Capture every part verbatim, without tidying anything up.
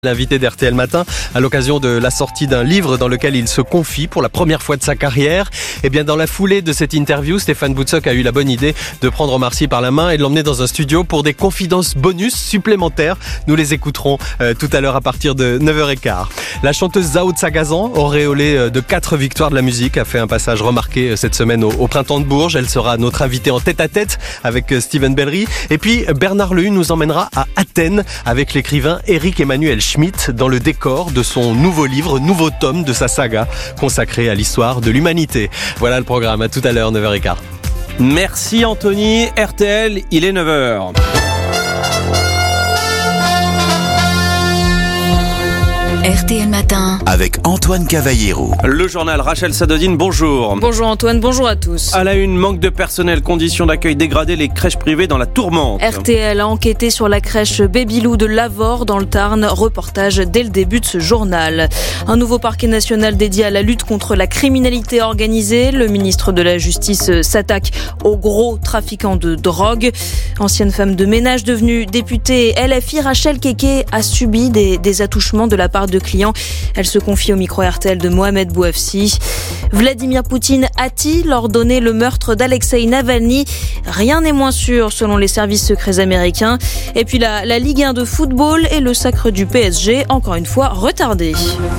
L'invité d'R T L Matin, à l'occasion de la sortie d'un livre dans lequel il se confie pour la première fois de sa carrière. Et bien, dans la foulée de cette interview, Stéphane Boutsock a eu la bonne idée de prendre Omar Sy par la main et de l'emmener dans un studio pour des confidences bonus supplémentaires. Nous les écouterons euh, tout à l'heure à partir de neuf heures quinze. La chanteuse Zao Tsagazan, auréolée de quatre victoires de la musique, a fait un passage remarqué cette semaine au, au Printemps de Bourges. Elle sera notre invitée en tête-à-tête avec Steven Bellery. Et puis, Bernard Lehu nous emmènera à Athènes avec l'écrivain Éric Emmanuel Schmitt dans le décor de son nouveau livre, nouveau tome de sa saga consacrée à l'histoire de l'humanité. Voilà le programme, à tout à l'heure, neuf heures quinze. Merci Anthony, R T L, il est neuf heures. R T L Matin avec Antoine Cavallero. Le journal, Rachel Sadodine, bonjour. Bonjour Antoine, bonjour à tous. À la une, manque de personnel, conditions d'accueil dégradées, les crèches privées dans la tourmente. R T L a enquêté sur la crèche Babylou de Lavore dans le Tarn. Reportage dès le début de ce journal. Un nouveau parquet national dédié à la lutte contre la criminalité organisée. Le ministre de la Justice s'attaque aux gros trafiquants de drogue. Ancienne femme de ménage devenue députée L F I, Rachel Keke a subi des, des attouchements de la part de clients. Elle se confie au micro R T L de Mohamed Bouafsi. Vladimir Poutine a-t-il ordonné le meurtre d'Alexeï Navalny ? Rien n'est moins sûr selon les services secrets américains. Et puis la, la Ligue un de football et le sacre du P S G, encore une fois retardé.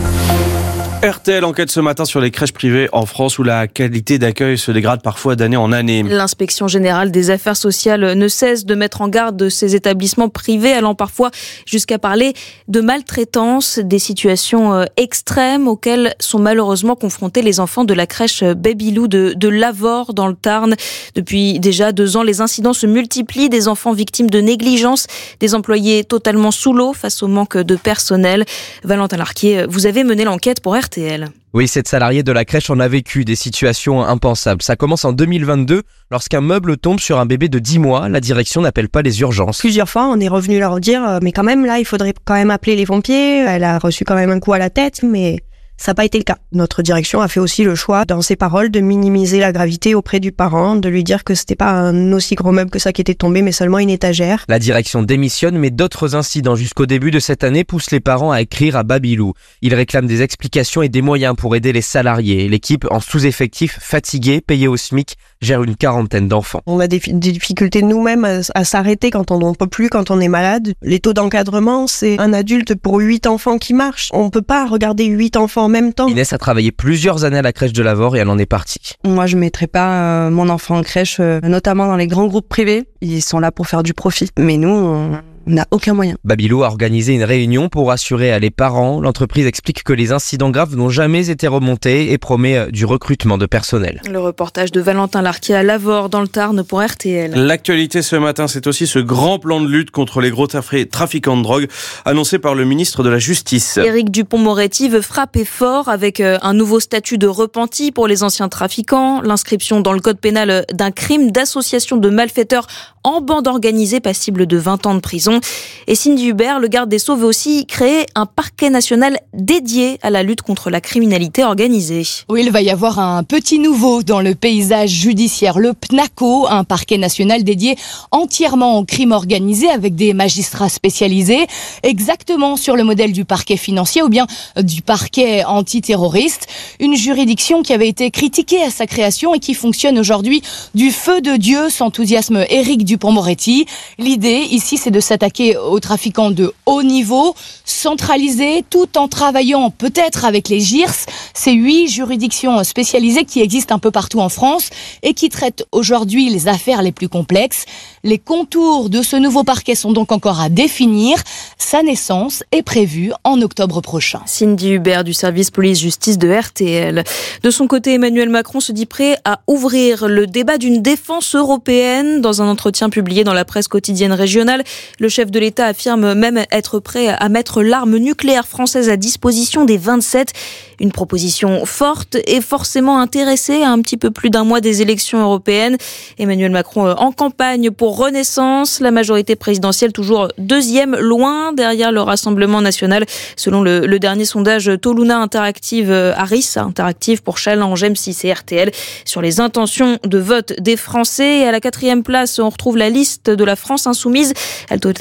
R T L enquête ce matin sur les crèches privées en France où la qualité d'accueil se dégrade parfois d'année en année. L'inspection générale des affaires sociales ne cesse de mettre en garde ces établissements privés, allant parfois jusqu'à parler de maltraitance, des situations extrêmes auxquelles sont malheureusement confrontés les enfants de la crèche Babylou de, de Lavore dans le Tarn. Depuis déjà deux ans, les incidents se multiplient, des enfants victimes de négligence, des employés totalement sous l'eau face au manque de personnel. Valentin Larquier, vous avez mené l'enquête pour R T L. Oui, cette salariée de la crèche en a vécu des situations impensables. Ça commence en deux mille vingt-deux, lorsqu'un meuble tombe sur un bébé de dix mois. La direction n'appelle pas les urgences. Plusieurs fois, on est revenu leur dire, mais quand même, là, il faudrait quand même appeler les pompiers. Elle a reçu quand même un coup à la tête, mais ça n'a pas été le cas. Notre direction a fait aussi le choix, dans ses paroles, de minimiser la gravité auprès du parent, de lui dire que c'était pas un aussi gros meuble que ça qui était tombé, mais seulement une étagère. La direction démissionne, mais d'autres incidents jusqu'au début de cette année poussent les parents à écrire à Babylou. Ils réclament des explications et des moyens pour aider les salariés. L'équipe, en sous-effectif, fatiguée, payée au SMIC, gère une quarantaine d'enfants. On a des, des difficultés nous-mêmes à, à s'arrêter quand on n'en peut plus, quand on est malade. Les taux d'encadrement, c'est un adulte pour huit enfants qui marchent. On peut pas regarder huit enfants en même temps. Inès a travaillé plusieurs années à la crèche de Lavore et elle en est partie. Moi, je mettrais pas euh, mon enfant en crèche, euh, notamment dans les grands groupes privés. Ils sont là pour faire du profit. Mais nous, on... On n'a aucun moyen. Babylou a organisé une réunion pour assurer à les parents. L'entreprise explique que les incidents graves n'ont jamais été remontés et promet du recrutement de personnel. Le reportage de Valentin Larquier à Lavore dans le Tarn pour R T L. L'actualité ce matin, c'est aussi ce grand plan de lutte contre les gros trafiquants de drogue annoncé par le ministre de la Justice. Éric Dupond-Moretti veut frapper fort avec un nouveau statut de repenti pour les anciens trafiquants, l'inscription dans le code pénal d'un crime d'association de malfaiteurs en bande organisée passible de vingt ans de prison. Et Cindy Hubert, le garde des Sceaux, veut aussi créer un parquet national dédié à la lutte contre la criminalité organisée. Oui, il va y avoir un petit nouveau dans le paysage judiciaire, le PNACO, un parquet national dédié entièrement au crime organisé avec des magistrats spécialisés, exactement sur le modèle du parquet financier ou bien du parquet antiterroriste. Une juridiction qui avait été critiquée à sa création et qui fonctionne aujourd'hui du feu de Dieu, s'enthousiasme Éric Dupond-Moretti. L'idée ici, c'est de s'attaquer aux trafiquants de haut niveau, centralisés, tout en travaillant peut-être avec les G I R S, ces huit juridictions spécialisées qui existent un peu partout en France et qui traitent aujourd'hui les affaires les plus complexes. Les contours de ce nouveau parquet sont donc encore à définir. Sa naissance est prévue en octobre prochain. Cindy Hubert du service police-justice de R T L. De son côté, Emmanuel Macron se dit prêt à ouvrir le débat d'une défense européenne. Dans un entretien publié dans la presse quotidienne régionale, le chef de l'État affirme même être prêt à mettre l'arme nucléaire française à disposition des vingt-sept. Une proposition forte et forcément intéressée à un petit peu plus d'un mois des élections européennes. Emmanuel Macron en campagne pour Renaissance. La majorité présidentielle toujours deuxième, loin derrière le Rassemblement national. Selon le, le dernier sondage Toluna Interactive Harris, Interactive pour Challenge, M six et R T L, sur les intentions de vote des Français. Et à la quatrième place, on retrouve la liste de la France insoumise. Elle doit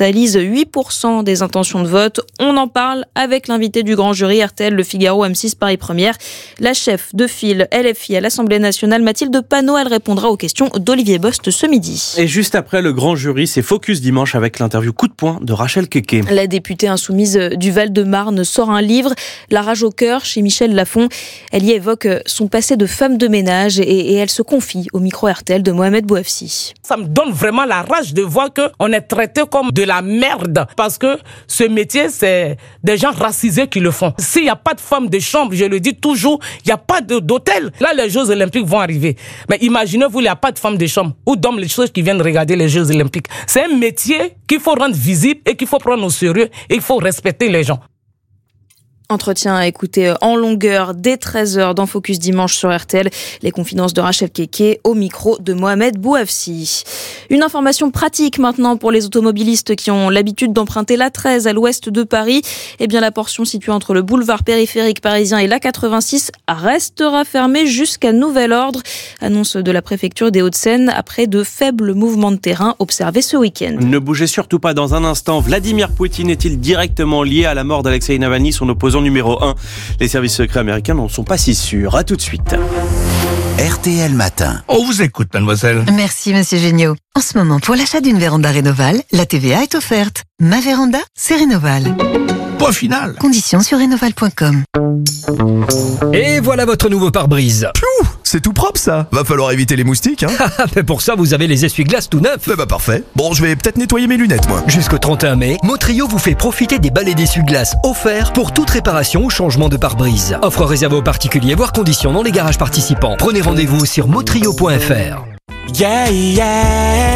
totalise huit pour cent des intentions de vote. On en parle avec l'invité du grand jury R T L, Le Figaro, M six, Paris Première. La chef de file L F I à l'Assemblée nationale, Mathilde Panot, elle répondra aux questions d'Olivier Bost ce midi. Et juste après le grand jury, c'est Focus dimanche avec l'interview coup de poing de Rachel Keke. La députée insoumise du Val-de-Marne sort un livre, La rage au cœur, chez Michel Lafon. Elle y évoque son passé de femme de ménage et, et elle se confie au micro R T L de Mohamed Bouafsi. Ça me donne vraiment la rage de voir qu'on est traité comme de la merde parce que ce métier, c'est des gens racisés qui le font. S'il n'y a pas de femme de chambre, je le dis toujours, il n'y a pas de, d'hôtel. Là, les Jeux Olympiques vont arriver. Mais imaginez-vous, il n'y a pas de femme de chambre ou d'hommes, les choses qui viennent regarder les Jeux Olympiques. C'est un métier qu'il faut rendre visible et qu'il faut prendre au sérieux et il faut respecter les gens. Entretien à écouter en longueur dès treize heures dans Focus Dimanche sur R T L. Les confidences de Rachel Keke au micro de Mohamed Bouafsi. Une information pratique maintenant pour les automobilistes qui ont l'habitude d'emprunter l'A treize à l'ouest de Paris. Eh bien, la portion située entre le boulevard périphérique parisien et l'A quatre-vingt-six restera fermée jusqu'à nouvel ordre. Annonce de la préfecture des Hauts-de-Seine après de faibles mouvements de terrain observés ce week-end. Ne bougez surtout pas dans un instant. Vladimir Poutine est-il directement lié à la mort d'Alexeï Navalny, son opposant numéro un? Les services secrets américains n'en sont pas si sûrs. À tout de suite. R T L Matin. On vous écoute, mademoiselle. Merci, monsieur Géniaud. En ce moment, pour l'achat d'une véranda Rénoval, la T V A est offerte. Ma véranda, c'est Rénoval. Point final. Conditions sur rénoval point com. Et voilà votre nouveau pare-brise. Piou, c'est tout propre ça. Va falloir éviter les moustiques, hein. Mais pour ça, vous avez les essuie-glaces tout neufs. Bah, bah parfait. Bon, je vais peut-être nettoyer mes lunettes, moi. Jusqu'au trente et un mai, Motrio vous fait profiter des balais d'essuie-glaces offerts pour toute réparation ou changement de pare-brise. Offre réservée aux particuliers, voire conditions dans les garages participants. Prenez rendez-vous sur motrio point f r. Yeah, yeah.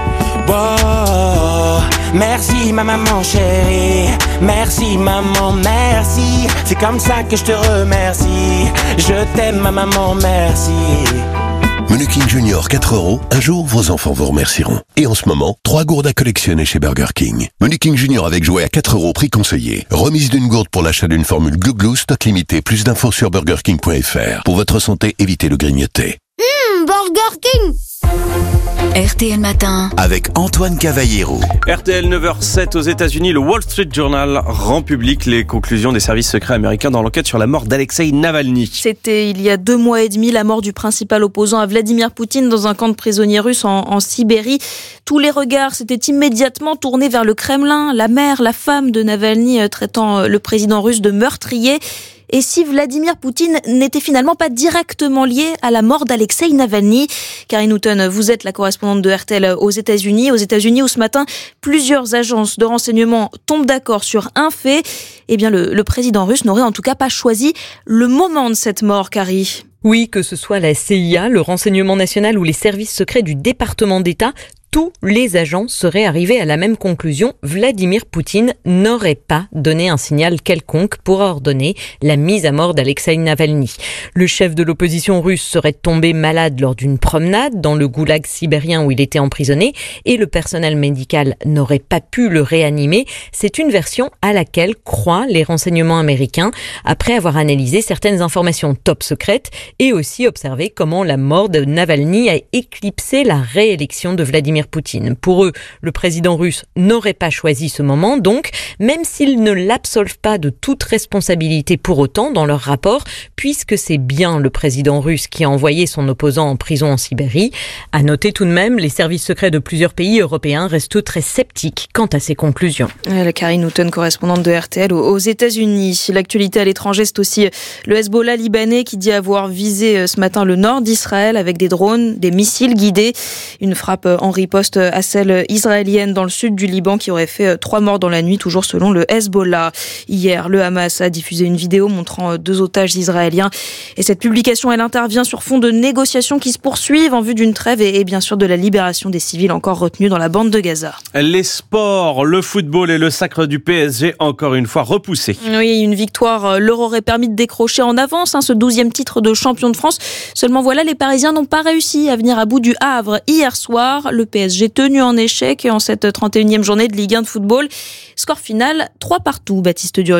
Wow. Merci ma maman chérie, merci maman, merci. C'est comme ça que je te remercie. Je t'aime ma maman, merci. Menu King Junior quatre euros, un jour vos enfants vous remercieront. Et en ce moment, trois gourdes à collectionner chez Burger King. Menu King Junior avec jouet à quatre euros, prix conseillé. Remise d'une gourde pour l'achat d'une formule Glouglou, stock limité. Plus d'infos sur burger king point f r. Pour votre santé, évitez le grignoter. Mmh, Burger King. R T L Matin avec Antoine Cavallero. R T L neuf heures sept aux États-Unis, le Wall Street Journal rend public les conclusions des services secrets américains dans l'enquête sur la mort d'Alexeï Navalny. C'était il y a deux mois et demi la mort du principal opposant à Vladimir Poutine dans un camp de prisonniers russes en, en Sibérie. Tous les regards s'étaient immédiatement tournés vers le Kremlin, la mère, la femme de Navalny traitant le président russe de meurtrier. Et si Vladimir Poutine n'était finalement pas directement lié à la mort d'Alexeï Navalny? Karine Houghton, vous êtes la correspondante de R T L aux États-Unis. Aux États-Unis où ce matin, plusieurs agences de renseignement tombent d'accord sur un fait. Eh bien, le, le président russe n'aurait en tout cas pas choisi le moment de cette mort, Carrie. Oui, que ce soit la C I A, le renseignement national ou les services secrets du département d'État, tous les agents seraient arrivés à la même conclusion. Vladimir Poutine n'aurait pas donné un signal quelconque pour ordonner la mise à mort d'Alexeï Navalny. Le chef de l'opposition russe serait tombé malade lors d'une promenade dans le goulag sibérien où il était emprisonné et le personnel médical n'aurait pas pu le réanimer. C'est une version à laquelle croient les renseignements américains après avoir analysé certaines informations top secrètes et aussi observé comment la mort de Navalny a éclipsé la réélection de Vladimir Poutine. Pour eux, le président russe n'aurait pas choisi ce moment, donc, même s'ils ne l'absolvent pas de toute responsabilité pour autant dans leur rapport, puisque c'est bien le président russe qui a envoyé son opposant en prison en Sibérie. À noter tout de même, les services secrets de plusieurs pays européens restent très sceptiques quant à ces conclusions. La Karine Houghton, correspondante de R T L aux États-Unis. L'actualité à l'étranger, c'est aussi le Hezbollah libanais qui dit avoir visé ce matin le nord d'Israël avec des drones, des missiles guidés. Une frappe en riposte à celle israélienne dans le sud du Liban qui aurait fait trois morts dans la nuit, toujours selon le Hezbollah. Hier, le Hamas a diffusé une vidéo montrant deux otages israéliens. Et cette publication, elle intervient sur fond de négociations qui se poursuivent en vue d'une trêve et, et bien sûr de la libération des civils encore retenus dans la bande de Gaza. Les sports, le football et le sacre du P S G, encore une fois repoussés. Oui, une victoire leur aurait permis de décrocher en avance hein, ce douzième titre de champion de France. Seulement voilà, les Parisiens n'ont pas réussi à venir à bout du Havre hier soir. Le P S G tenu en échec en cette trente et unième journée de Ligue un de football. Score final, trois partout, Baptiste Durieux.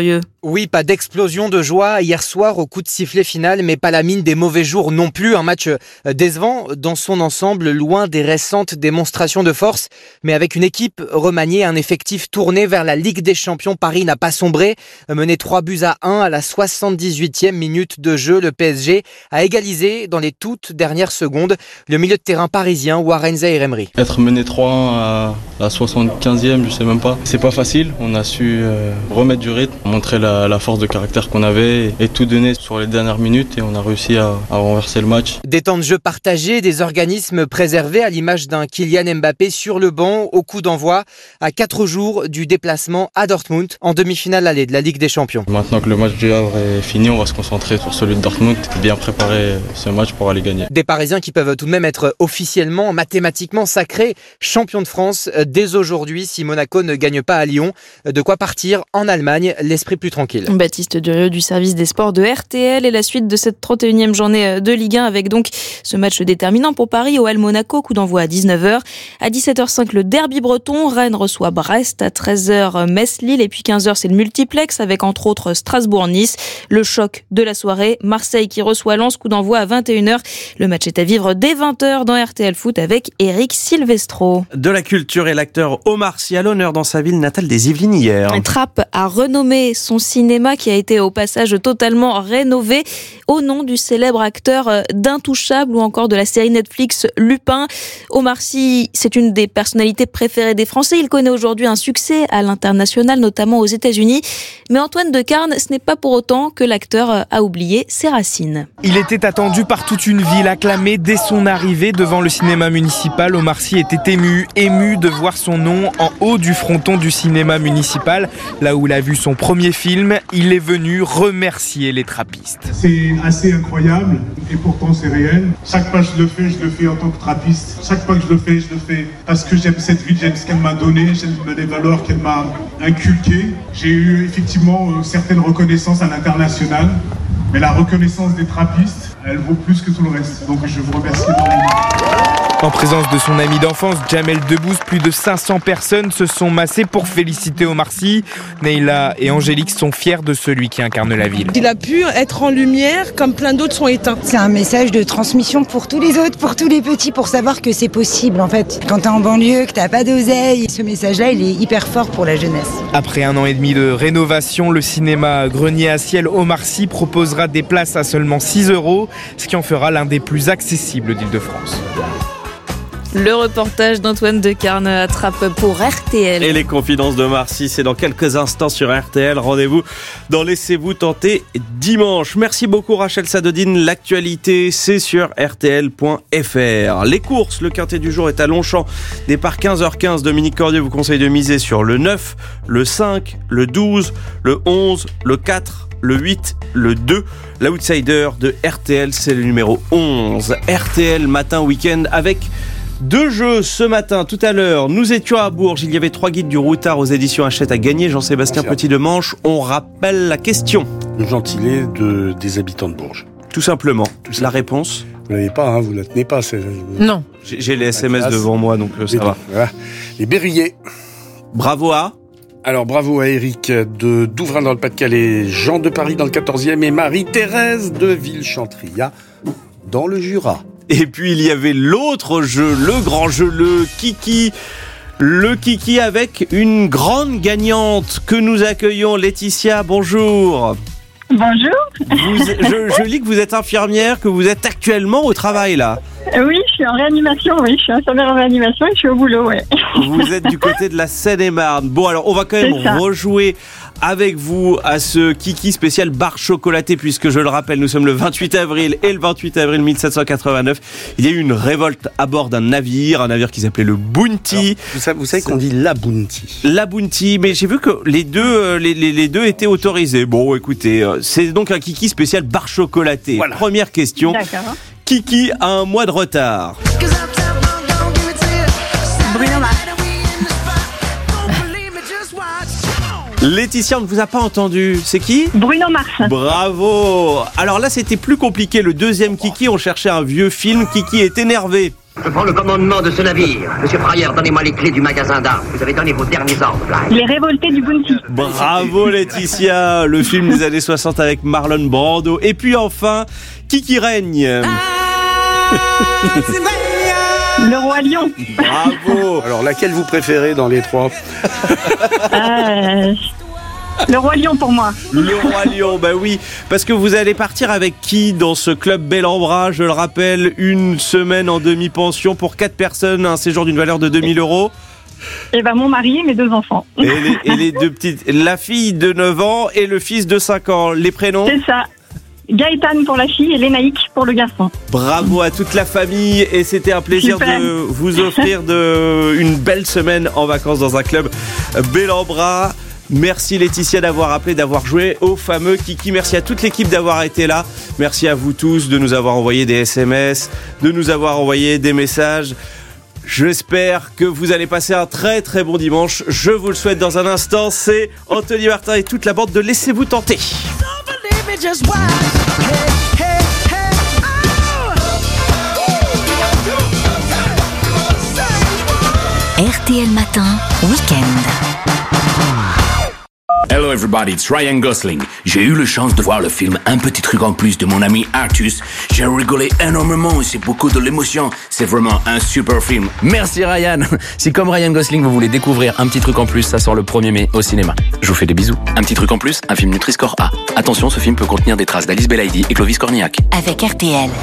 Oui, pas d'explosion de joie hier soir au coup de sifflet final, mais pas la mine des mauvais jours non plus. Un match décevant dans son ensemble, loin des récentes démonstrations de force, mais avec une équipe remaniée, un effectif tourné vers la Ligue des Champions. Paris n'a pas sombré, mené trois buts à un à la soixante-dix-huitième minute de jeu. Le P S G a égalisé dans les toutes dernières secondes. Le milieu de terrain parisien, Warren Zaïre-Emery. Être mené trois un à la soixante-quinzième, je sais même pas. C'est pas facile, on a su euh, remettre du rythme, montrer la la force de caractère qu'on avait et tout donner sur les dernières minutes et on a réussi à, à renverser le match. Des temps de jeu partagés, des organismes préservés à l'image d'un Kylian Mbappé sur le banc au coup d'envoi à quatre jours du déplacement à Dortmund en demi-finale allée de la Ligue des Champions. Maintenant que le match du Havre est fini, on va se concentrer sur celui de Dortmund et bien préparer ce match pour aller gagner. Des Parisiens qui peuvent tout de même être officiellement, mathématiquement sacrés champions de France dès aujourd'hui si Monaco ne gagne pas à Lyon. De quoi partir en Allemagne, l'esprit plus tranquille. Baptiste Durieux du service des sports de R T L et la suite de cette trente et unième journée de Ligue un avec donc ce match déterminant pour Paris au L Monaco, coup d'envoi à dix-neuf heures. À dix-sept heures cinq, le derby breton, Rennes reçoit Brest, à treize heures, Metz-Lille et puis quinze heures, c'est le multiplex avec entre autres Strasbourg-Nice. Le choc de la soirée, Marseille qui reçoit Lens, coup d'envoi à vingt et une heures. Le match est à vivre dès vingt heures dans R T L Foot avec Eric Silvestro. De la culture et l'acteur Omar Sy à l'honneur dans sa ville natale des Yvelines hier. Trapp a renommé son cinéma qui a été au passage totalement rénové au nom du célèbre acteur d'Intouchable ou encore de la série Netflix Lupin. Omar Sy, c'est une des personnalités préférées des Français. Il connaît aujourd'hui un succès à l'international, notamment aux États-Unis. Mais Antoine Decarne, ce n'est pas pour autant que l'acteur a oublié ses racines. Il était attendu par toute une ville, acclamé dès son arrivée devant le cinéma municipal. Omar Sy était ému, ému de voir son nom en haut du fronton du cinéma municipal, là où il a vu son premier film. Il est venu remercier les trappistes. C'est assez incroyable et pourtant c'est réel. Chaque fois que je le fais, je le fais en tant que trappiste. Chaque fois que je le fais, je le fais parce que j'aime cette ville, j'aime ce qu'elle m'a donné, j'aime les valeurs qu'elle m'a inculquées. J'ai eu effectivement certaines reconnaissances à l'international, mais la reconnaissance des trappistes, elle vaut plus que tout le reste. Donc je vous remercie énormément. En présence de son ami d'enfance, Jamel Debbouze, plus de cinq cents personnes se sont massées pour féliciter Omar Sy. Neila et Angélique sont fiers de celui qui incarne la ville. Il a pu être en lumière comme plein d'autres sont éteints. C'est un message de transmission pour tous les autres, pour tous les petits, pour savoir que c'est possible en fait. Quand t'es en banlieue, que t'as pas d'oseille, ce message-là, il est hyper fort pour la jeunesse. Après un an et demi de rénovation, le cinéma Grenier à ciel Omar Sy proposera des places à seulement six euros, ce qui en fera l'un des plus accessibles d'Île-de-France. Le reportage d'Antoine Decarne à Trappes pour R T L. Et les confidences de Marcy, c'est dans quelques instants sur R T L. Rendez-vous dans Laissez-vous tenter dimanche. Merci beaucoup Rachel Sadodine. L'actualité, c'est sur R T L point F R. Les courses, le quintet du jour est à Longchamp. Départ quinze heures quinze. Dominique Cordier vous conseille de miser sur le neuf, le cinq, le douze, le onze, le quatre, le huit, le deux. L'outsider de R T L, c'est le numéro onze. R T L matin week-end avec deux jeux ce matin. Tout à l'heure, nous étions à Bourges. Il y avait trois guides du routard aux éditions Hachette à gagner. Jean-Sébastien Petit de Manche, on rappelle la question. Le gentilé de, des habitants de Bourges. Tout simplement. Tout la réponse. Vous l'avez pas, hein, vous la tenez pas. C'est... Non. J'ai, j'ai les S M S devant moi, donc ça va. Voilà. Les Berruyers. Bravo à... Alors bravo à Eric de Douvrin dans le Pas-de-Calais, Jean de Paris dans le quatorzième et Marie-Thérèse de Villechantria dans le Jura. Et puis il y avait l'autre jeu, le grand jeu, le Kiki. Le Kiki avec une grande gagnante que nous accueillons, Laetitia, bonjour. Bonjour. Vous, je, je lis que vous êtes infirmière, que vous êtes actuellement au travail là. Oui, je suis en réanimation, oui, je suis infirmière en réanimation et je suis au boulot, ouais. Vous êtes du côté de la Seine-et-Marne. Bon, alors on va quand même rejouer avec vous à ce Kiki spécial bar chocolaté, puisque je le rappelle, nous sommes le vingt-huit avril et le vingt-huit avril mille sept cent quatre-vingt-neuf. Il y a eu une révolte à bord d'un navire, un navire qui s'appelait le Bounty. Alors, vous savez, vous savez qu'on dit la Bounty. La Bounty, mais j'ai vu que les deux, les, les, les deux étaient autorisés. Bon, écoutez, c'est donc un Kiki spécial bar chocolaté. Voilà. Première question. D'accord. Kiki a un mois de retard. Bruno Mars. Laetitia, on ne vous a pas entendu. C'est qui ? Bruno Mars. Bravo. Alors là, c'était plus compliqué. Le deuxième Kiki, on cherchait un vieux film. Kiki est énervé. Je prends le commandement de ce navire. Monsieur Fryer, donnez-moi les clés du magasin d'armes. Vous avez donné vos derniers ordres, Bligh. Les révoltés du Bounty. Bravo Laetitia, le film des années soixante avec Marlon Brando. Et puis enfin, qui qui règne? Le Roi Lion. Bravo. Alors laquelle vous préférez dans les trois? euh, Le Roi Lion pour moi. Le Roi Lion, bah oui, parce que vous allez partir avec qui dans ce club Bel en Bras? Je le rappelle, une semaine en demi-pension pour quatre personnes, un séjour d'une valeur de deux mille euros. Et ben mon mari et mes deux enfants. Et les, et les deux petites, la fille de neuf ans et le fils de cinq ans. Les prénoms? C'est ça. Gaëtan pour la fille et Lénaïque pour le garçon. Bravo à toute la famille et c'était un plaisir Super. de vous offrir de, une belle semaine en vacances dans un club Bel en Bras. Merci Laetitia d'avoir appelé, d'avoir joué au fameux Kiki. Merci à toute l'équipe d'avoir été là. Merci à vous tous de nous avoir envoyé des S M S, de nous avoir envoyé des messages. J'espère que vous allez passer un très très bon dimanche. Je vous le souhaite dans un instant. C'est Anthony Martin et toute la bande de Laissez-vous tenter. R T L Matin, week-end. Hello everybody, it's Ryan Gosling. J'ai eu la chance de voir le film Un petit truc en plus de mon ami Artus. J'ai rigolé énormément et c'est beaucoup de l'émotion. C'est vraiment un super film. Merci Ryan. Si comme Ryan Gosling vous voulez découvrir Un petit truc en plus, ça sort le premier mai au cinéma. Je vous fais des bisous. Un petit truc en plus, un film Nutri-Score A. Attention, ce film peut contenir des traces d'Alice Belaïdi et Clovis Cornillac. Avec R T L.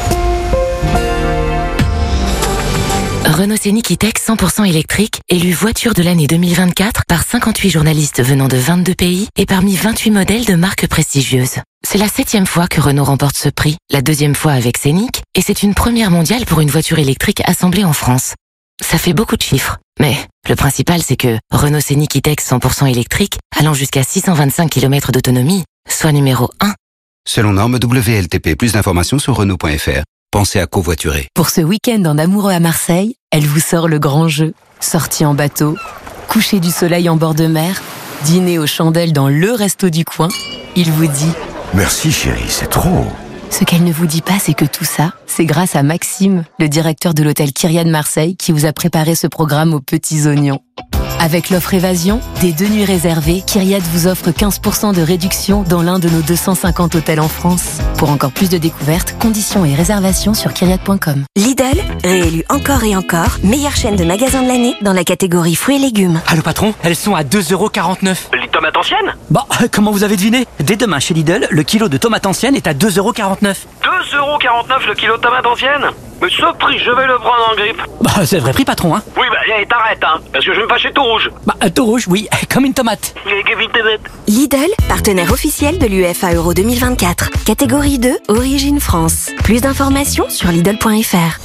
Renault Scénic E-Tech cent pour cent électrique, élu voiture de l'année deux mille vingt-quatre par cinquante-huit journalistes venant de vingt-deux pays et parmi vingt-huit modèles de marques prestigieuses. C'est la septième fois que Renault remporte ce prix, la deuxième fois avec Scénic, et c'est une première mondiale pour une voiture électrique assemblée en France. Ça fait beaucoup de chiffres, mais le principal c'est que Renault Scénic E-Tech cent pour cent électrique, allant jusqu'à six cent vingt-cinq kilomètres d'autonomie, soit numéro un. Selon norme W L T P, plus d'informations sur Renault point F R. Pensez à covoiturer. Pour ce week-end en amoureux à Marseille, elle vous sort le grand jeu. Sortie en bateau, coucher du soleil en bord de mer, dîner aux chandelles dans le resto du coin. Il vous dit « Merci chérie, c'est trop ». Ce qu'elle ne vous dit pas, c'est que tout ça, c'est grâce à Maxime, le directeur de l'hôtel Kyrian Marseille, qui vous a préparé ce programme aux petits oignons. Avec l'offre Évasion, des deux nuits réservées, Kyriad vous offre quinze pour cent de réduction dans l'un de nos deux cent cinquante hôtels en France. Pour encore plus de découvertes, conditions et réservations sur kyriad point com. Lidl, réélu encore et encore, meilleure chaîne de magasins de l'année dans la catégorie fruits et légumes. Allô patron, elles sont à deux euros quarante-neuf. Les tomates anciennes? Bah, comment vous avez deviné? Dès demain chez Lidl, le kilo de tomates anciennes est à deux euros quarante-neuf. deux euros quarante-neuf le kilo de tomates anciennes? Mais ce prix, je vais le prendre en grippe. Bah, c'est le vrai prix patron, hein. Oui, bah, allez, t'arrêtes, hein, parce que je vais me fâcher tout rouge. Bah, tout rouge, oui, comme une tomate. Lidl, partenaire officiel de l'U E F A Euro deux mille vingt-quatre. Catégorie deux, Origine France. Plus d'informations sur Lidl point F R.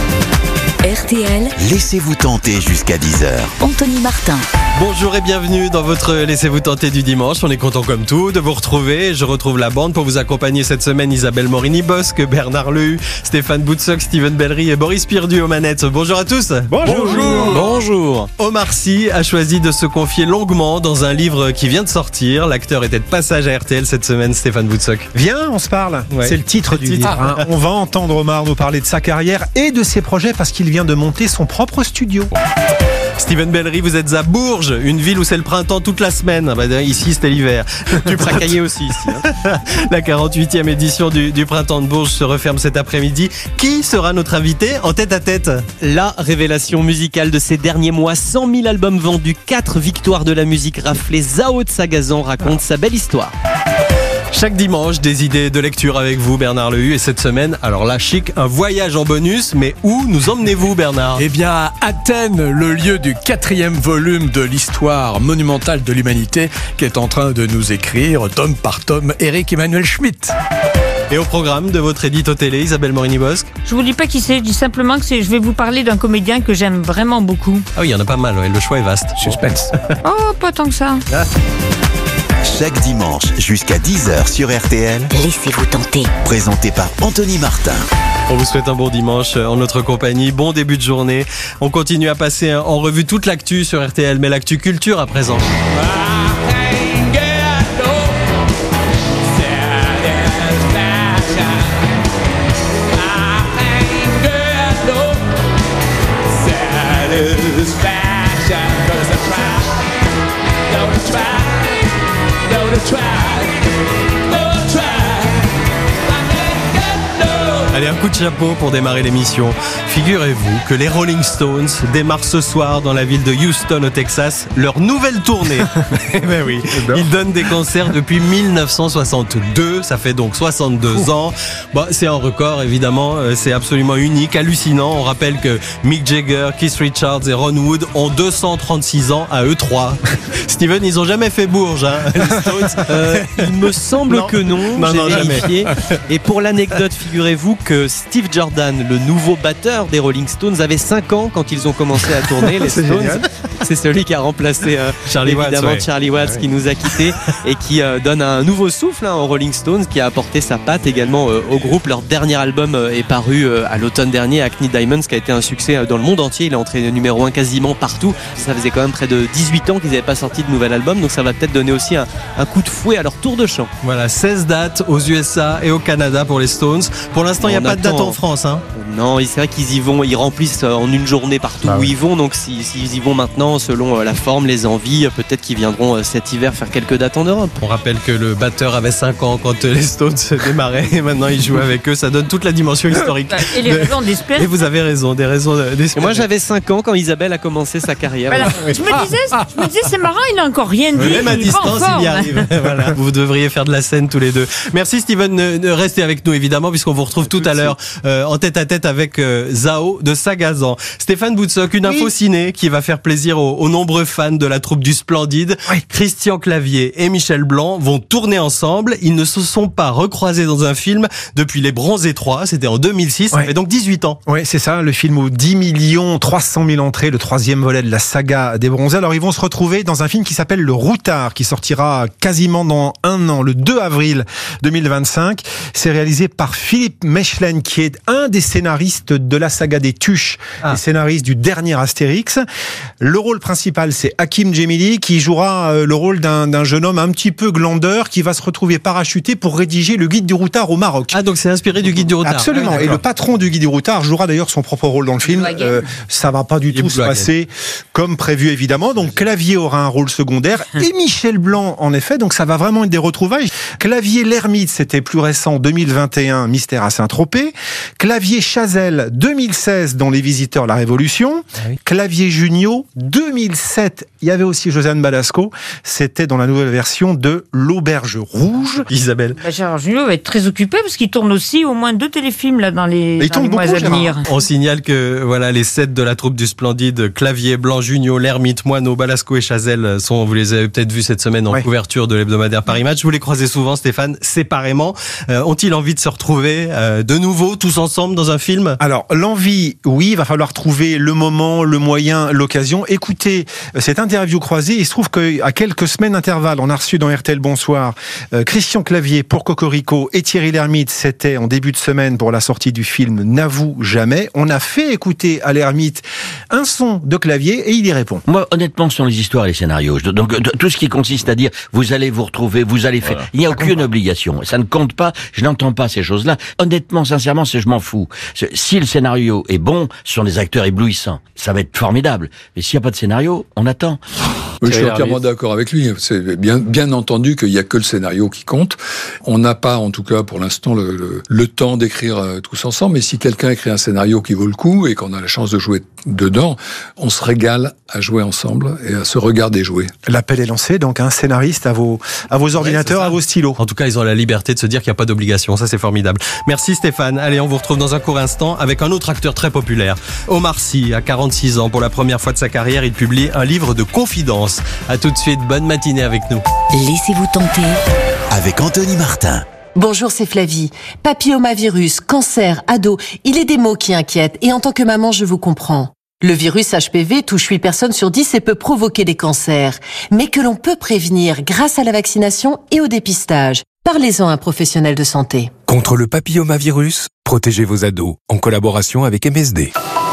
R T L. Laissez-vous tenter jusqu'à dix heures. Anthony Martin. Bonjour et bienvenue dans votre Laissez-vous tenter du dimanche. On est content comme tout de vous retrouver. Je retrouve la bande pour vous accompagner cette semaine. Isabelle Morini-Bosque, Bernard Lehu, Stéphane Boutsock, Steven Bellery et Boris Pirdu aux manettes. Bonjour à tous. Bonjour. Bonjour. Bonjour. Omar Sy a choisi de se confier longuement dans un livre qui vient de sortir. L'acteur était de passage à R T L cette semaine, Stéphane Boutsock. Viens, on se parle. Ouais. C'est le titre du livre. Hein. On va entendre Omar nous parler de sa carrière et de ses projets parce qu'il vient de monter son propre studio. Steven Bellery, vous êtes à Bourges, une ville où c'est le printemps toute la semaine. Bah, ici, c'était l'hiver. Du Ça caillait aussi ici. Hein. La quarante-huitième édition du, du printemps de Bourges se referme cet après-midi. Qui sera notre invité en tête à tête? La révélation musicale de ces derniers mois, cent mille albums vendus, quatre victoires de la musique raflée, Zao de Sagazan raconte sa belle histoire. Chaque dimanche, des idées de lecture avec vous, Bernard Lehu. Et cette semaine, alors là, chic, un voyage en bonus. Mais où nous emmenez-vous, Bernard? Eh bien, à Athènes, le lieu du quatrième volume de l'histoire monumentale de l'humanité qu'est en train de nous écrire, tome par tome, Éric Emmanuel Schmitt. Et au programme de votre édito télé, Isabelle Morini-Bosque? Je vous dis pas qui c'est, je dis simplement que c'est, je vais vous parler d'un comédien que j'aime vraiment beaucoup. Ah oui, il y en a pas mal, ouais, le choix est vaste. Suspense. Oh, pas tant que ça. Ah. Chaque dimanche jusqu'à dix heures sur R T L. Laissez-vous tenter. Présenté par Anthony Martin. On vous souhaite un bon dimanche en notre compagnie. Bon début de journée. On continue à passer en revue toute l'actu sur R T L, mais l'actu culture à présent. Allez, un coup de chapeau pour démarrer l'émission. Figurez-vous que les Rolling Stones démarrent ce soir dans la ville de Houston au Texas leur nouvelle tournée. Eh ben oui, ils donnent des concerts depuis dix-neuf cent soixante-deux, ça fait donc soixante-deux ans. Bon, c'est un record évidemment, c'est absolument unique, hallucinant. On rappelle que Mick Jagger, Keith Richards et Ron Wood ont deux cent trente-six ans à eux trois. Steven, ils ont jamais fait Bourges, hein, les Stones. Euh, il me semble non. que non, non j'ai non, vérifié. Jamais. Et pour l'anecdote, figurez-vous que Steve Jordan, le nouveau batteur des Rolling Stones, avait cinq ans quand ils ont commencé à tourner, les Stones. C'est celui qui a remplacé euh, Charlie évidemment Watts, ouais. Charlie Watts ouais. qui nous a quittés et qui euh, donne un nouveau souffle hein, aux Rolling Stones, qui a apporté sa patte également euh, au groupe. Leur dernier album euh, est paru euh, à l'automne dernier, Hackney Diamonds, qui a été un succès euh, dans le monde entier. Il est entré numéro un quasiment partout. Ça faisait quand même près de dix-huit ans qu'ils n'avaient pas sorti de nouvel album, donc ça va peut-être donner aussi un, un coup de fouet à leur tour de chant. Voilà, seize dates aux U S A et au Canada pour les Stones. Pour l'instant, il n'y a pas attend. de date en France. Hein. Non, c'est vrai qu'ils y vont, ils remplissent en une journée partout bah où oui. ils vont. Donc s'ils si, si y vont maintenant, selon la forme, les envies, peut-être qu'ils viendront cet hiver faire quelques dates en Europe. On rappelle que le batteur avait cinq ans quand les Stones se démarraient et maintenant il joue avec eux. Ça donne toute la dimension historique. Et les raisons d'espérer. Et vous avez raison, des raisons d'espérer. Moi j'avais cinq ans quand Isabelle a commencé sa carrière. Voilà. Je me disais, je me disais c'est marrant, il n'a encore rien dit. Même à distance, il y arrive. Voilà. Vous devriez faire de la scène tous les deux. Merci Steven, restez avec nous évidemment puisqu'on vous retrouve tout, tout à l'heure euh, en tête à tête avec euh, Zao de Sagazan. Stéphane Boutsock, une info oui. ciné qui va faire plaisir aux, aux nombreux fans de la troupe du Splendide. Oui. Christian Clavier et Michel Blanc vont tourner ensemble. Ils ne se sont pas recroisés dans un film depuis Les Bronzés trois. C'était en deux mille six. Ouais. Ça fait donc dix-huit ans. Oui, c'est ça. Le film aux dix millions trois cent mille entrées, le troisième volet de la saga des Bronzés. Alors, ils vont se retrouver dans un film qui s'appelle Le Routard, qui sortira quasiment dans un an, le deux avril deux mille vingt-cinq. C'est réalisé par Philippe Mechelin, qui est un des scénaristes de la saga des Tuches, ah. les scénaristes du dernier Astérix. Le rôle principal, c'est Hakim Djemili, qui jouera le rôle d'un, d'un jeune homme un petit peu glandeur, qui va se retrouver parachuté pour rédiger le guide du routard au Maroc. Ah, donc c'est inspiré du guide du routard. Absolument. Ah oui, et le patron du guide du routard jouera d'ailleurs son propre rôle dans le film. Euh, ça va pas du tout se passer comme prévu, évidemment. Donc Clavier aura un rôle secondaire et Michel Blanc, en effet. Donc ça va vraiment être des retrouvailles. Clavier l'Ermite, c'était plus récent, deux mille vingt et un, Mystère à Saint-Tropez. Clavier Chazelle, deux mille seize, dans Les Visiteurs, la Révolution. Ah oui. Clavier Junio, deux mille sept, il y avait aussi Josiane Balasco. C'était dans la nouvelle version de L'Auberge Rouge. Isabelle. Bah, Gérard Jugnot va être très occupé parce qu'il tourne aussi au moins deux téléfilms là dans les, dans les mois à venir. On signale que voilà, les sept de la troupe du Splendide, Clavier, Blanc, Junio, l'Ermite, Moineau, Balasco et Chazelle sont, vous les avez peut-être vus cette semaine en ouais. couverture de l'hebdomadaire Paris Match. Vous les croisez souvent, Stéphane, séparément. Euh, ont-ils envie de se retrouver euh, de nouveau, tous ensemble dans un film ? Alors, l'envie, oui, il va falloir trouver le moment, le moyen, l'occasion. Écoutez, cette interview croisée, il se trouve qu'à quelques semaines d'intervalle, on a reçu dans R T L Bonsoir euh, Christian Clavier pour Cocorico et Thierry Lhermitte, c'était en début de semaine pour la sortie du film N'avoue jamais. On a fait écouter à Lhermitte un son de Clavier et il y répond. Moi, honnêtement, ce sont les histoires et les scénarios. Donc, tout ce qui consiste à dire, vous allez vous retrouver, vous allez faire... Voilà. Il n'y a aucune obligation. Ça ne compte pas, je n'entends pas ces choses-là. Honnêtement, sincèrement, c'est je m'en fous. Si le scénario est bon, ce sont des acteurs éblouissants. Ça va être formidable. Mais s'il n'y a pas de scénario, on attend. Oui, je suis entièrement d'accord avec lui. C'est bien, bien entendu qu'il n'y a que le scénario qui compte. On n'a pas, en tout cas, pour l'instant, le, le, le temps d'écrire euh, tous ensemble. Mais si quelqu'un écrit un scénario qui vaut le coup et qu'on a la chance de jouer dedans, on se régale à jouer ensemble et à se regarder jouer. L'appel est lancé, donc un scénariste à vos, à vos ordinateurs, ouais, à vos stylos. En tout cas, ils ont la liberté de se dire qu'il n'y a pas d'obligation. Ça, c'est formidable. Merci Stéphane. Allez, on vous retrouve dans un court instant avec un autre acteur très populaire. Omar Sy, à quarante-six ans, pour la première fois de sa carrière, il publie un livre de confidences. À tout de suite, bonne matinée avec nous. Laissez-vous tenter avec Anthony Martin. Bonjour, c'est Flavie. Papillomavirus, cancer, ado, il est des mots qui inquiètent et en tant que maman, je vous comprends. Le virus H P V touche huit personnes sur dix et peut provoquer des cancers, mais que l'on peut prévenir grâce à la vaccination et au dépistage. Parlez-en à un professionnel de santé. Contre le papillomavirus, protégez vos ados en collaboration avec M S D.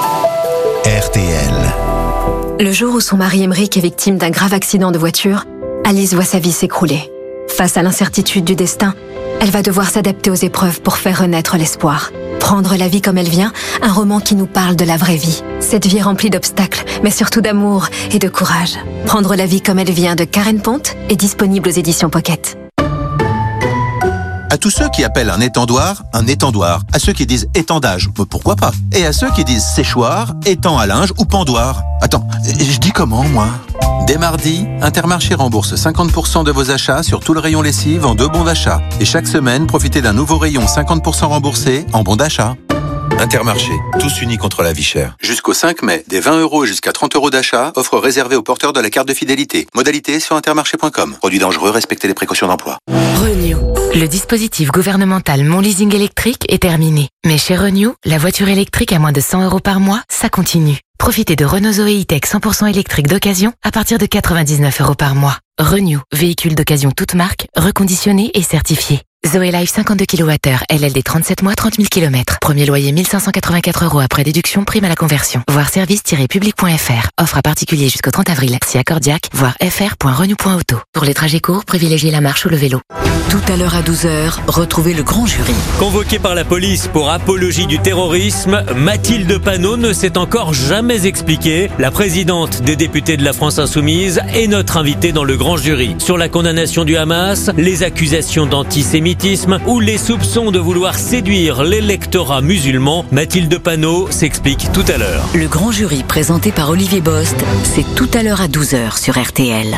R T L. Le jour où son mari Émeric est victime d'un grave accident de voiture, Alice voit sa vie s'écrouler. Face à l'incertitude du destin, elle va devoir s'adapter aux épreuves pour faire renaître l'espoir. Prendre la vie comme elle vient, un roman qui nous parle de la vraie vie. Cette vie remplie d'obstacles, mais surtout d'amour et de courage. Prendre la vie comme elle vient de Karen Ponte est disponible aux éditions Pocket. À tous ceux qui appellent un étendoir un étendoir. À ceux qui disent étendage, pourquoi pas. Et à ceux qui disent séchoir, étang à linge ou pendoir. Attends, je dis comment, moi ? Dès mardi, Intermarché rembourse cinquante pour cent de vos achats sur tout le rayon lessive en deux bons d'achat. Et chaque semaine, profitez d'un nouveau rayon cinquante pour cent remboursé en bons d'achat. Intermarché, tous unis contre la vie chère. Jusqu'au cinq mai, des vingt euros et jusqu'à trente euros d'achat, offre réservée aux porteurs de la carte de fidélité. Modalité sur intermarché point com. Produit dangereux, respectez les précautions d'emploi. Renew. Le dispositif gouvernemental Mon Leasing électrique est terminé. Mais chez Renew, la voiture électrique à moins de cent euros par mois, ça continue. Profitez de Renault Zoé E-Tech cent pour cent électrique d'occasion à partir de quatre-vingt-dix-neuf euros par mois. Renew, véhicule d'occasion toute marque, reconditionné et certifié. Zoé Life cinquante-deux kilowattheures, L L D trente-sept mois, trente mille kilomètres. Premier loyer mille cinq cent quatre-vingt-quatre euros après déduction, prime à la conversion. Voir service tiret public point f r. Offre à particulier jusqu'au trente avril. Si accordiaque, voir f r point renew point auto. Pour les trajets courts, privilégiez la marche ou le vélo. Tout à l'heure à douze heures, retrouvez le grand jury. Convoquée par la police pour apologie du terrorisme, Mathilde Panot ne s'est encore jamais expliquée. La présidente des députés de la France Insoumise est notre invitée dans le grand jury. Sur la condamnation du Hamas, les accusations d'antisémitisme ou les soupçons de vouloir séduire l'électorat musulman, Mathilde Panot s'explique tout à l'heure. Le grand jury présenté par Olivier Bost, c'est tout à l'heure à douze heures sur R T L.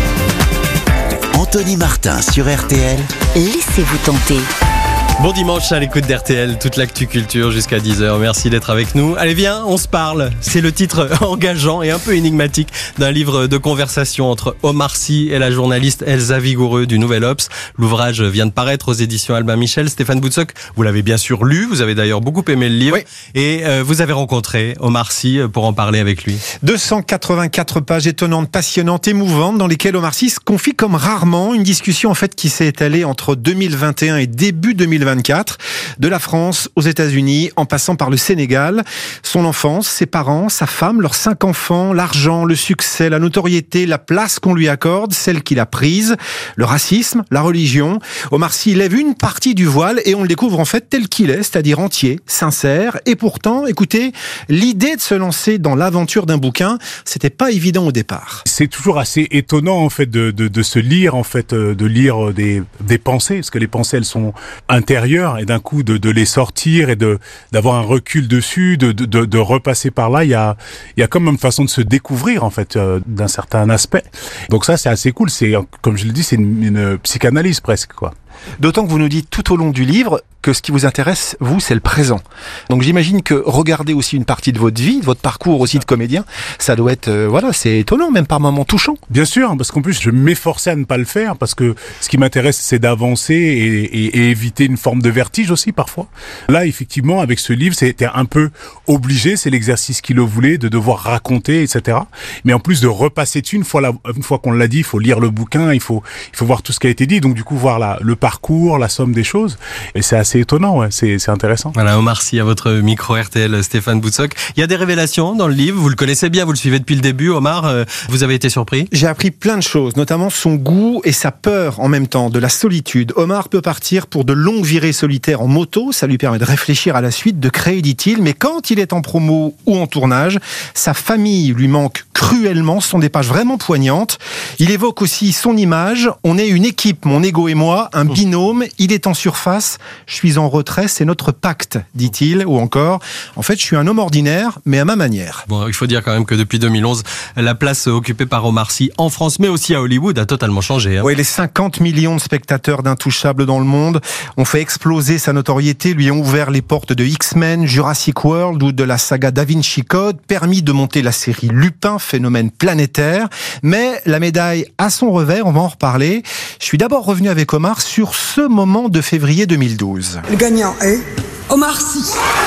Anthony Martin sur R T L. Laissez-vous tenter. Bon dimanche à l'écoute d'R T L, toute l'actu culture jusqu'à dix heures. Merci d'être avec nous. Allez, viens, on se parle. C'est le titre engageant et un peu énigmatique d'un livre de conversation entre Omar Sy et la journaliste Elsa Vigoureux du Nouvel Obs. L'ouvrage vient de paraître aux éditions Albin Michel. Stéphane Boutsock, vous l'avez bien sûr lu. Vous avez d'ailleurs beaucoup aimé le livre. Oui. Et euh, vous avez rencontré Omar Sy pour en parler avec lui. deux cent quatre-vingt-quatre pages étonnantes, passionnantes, émouvantes, dans lesquelles Omar Sy se confie comme rarement. Une discussion en fait qui s'est étalée entre deux mille vingt et un et début deux mille vingt-quatre, de la France aux États-Unis, en passant par le Sénégal. Son enfance, ses parents, sa femme, leurs cinq enfants, l'argent, le succès, la notoriété, la place qu'on lui accorde, celle qu'il a prise, le racisme, la religion. Omar Sy lève une partie du voile et on le découvre en fait tel qu'il est, c'est-à-dire entier, sincère. Et pourtant, écoutez, l'idée de se lancer dans l'aventure d'un bouquin, c'était pas évident au départ. C'est toujours assez étonnant en fait de, de, de se lire, en fait, de lire des, des pensées, parce que les pensées elles sont intérieures, et d'un coup de, de les sortir et de d'avoir un recul dessus, de, de, de, de repasser par là, il y a il y a comme une façon de se découvrir en fait euh, d'un certain aspect. Donc ça c'est assez cool, c'est comme je le dis, c'est une, une psychanalyse presque quoi. D'autant que vous nous dites tout au long du livre que ce qui vous intéresse, vous, c'est le présent. Donc j'imagine que regarder aussi une partie de votre vie, de votre parcours aussi de comédien, ça doit être, euh, voilà, c'est étonnant, même par moments touchant. Bien sûr, parce qu'en plus je m'efforçais à ne pas le faire, parce que ce qui m'intéresse c'est d'avancer et, et, et éviter une forme de vertige aussi parfois. Là effectivement avec ce livre c'était un peu obligé, c'est l'exercice qui le voulait, de devoir raconter, et cetera. Mais en plus de repasser dessus, une fois, la, une fois qu'on l'a dit, il faut lire le bouquin, il faut, il faut voir tout ce qui a été dit, donc du coup voir la, le parcours, la somme des choses, et c'est assez étonnant, ouais, c'est, c'est intéressant. Voilà, Omar Sy à votre micro R T L, Stéphane Boutsock. Il y a des révélations dans le livre, vous le connaissez bien, vous le suivez depuis le début, Omar, euh, vous avez été surpris? J'ai appris plein de choses, notamment son goût et sa peur en même temps, de la solitude. Omar peut partir pour de longues virées solitaires en moto, ça lui permet de réfléchir à la suite, de créer, dit-il, mais quand il est en promo ou en tournage, sa famille lui manque cruellement, ce sont des pages vraiment poignantes. Il évoque aussi son image, on est une équipe, mon ego et moi, un binôme, il est en surface, je suis en retrait, c'est notre pacte, dit-il, ou encore, en fait, je suis un homme ordinaire, mais à ma manière. Bon, il faut dire quand même que depuis deux mille onze, la place occupée par Omar Sy en France, mais aussi à Hollywood, a totalement changé. Hein. Oui, les cinquante millions de spectateurs d'Intouchables dans le monde ont fait exploser sa notoriété, lui ont ouvert les portes de X-Men, Jurassic World ou de la saga Da Vinci Code, permis de monter la série Lupin, phénomène planétaire. Mais la médaille a son revers, on va en reparler. Je suis d'abord revenu avec Omar sur ce moment de février deux mille douze. Le gagnant est Omar Sy.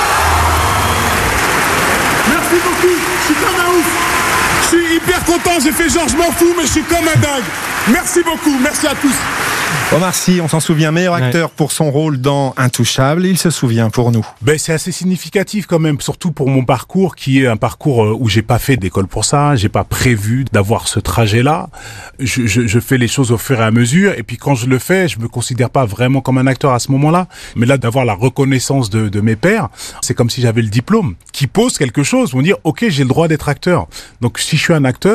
Merci beaucoup, je suis comme un ouf. Je suis hyper content, j'ai fait genre je m'en fous, mais je suis comme un dingue. Merci beaucoup, merci à tous. Omar Sy, on s'en souvient, meilleur acteur ouais. pour son rôle dans Intouchables, il se souvient pour nous. Ben c'est assez significatif quand même, surtout pour mon parcours qui est un parcours où j'ai pas fait d'école pour ça, j'ai pas prévu d'avoir ce trajet-là. Je, je, je fais les choses au fur et à mesure, et puis quand je le fais, je me considère pas vraiment comme un acteur à ce moment-là, mais là d'avoir la reconnaissance de, de mes pairs, c'est comme si j'avais le diplôme qui pose quelque chose, on dire ok j'ai le droit d'être acteur. Donc si je suis un acteur,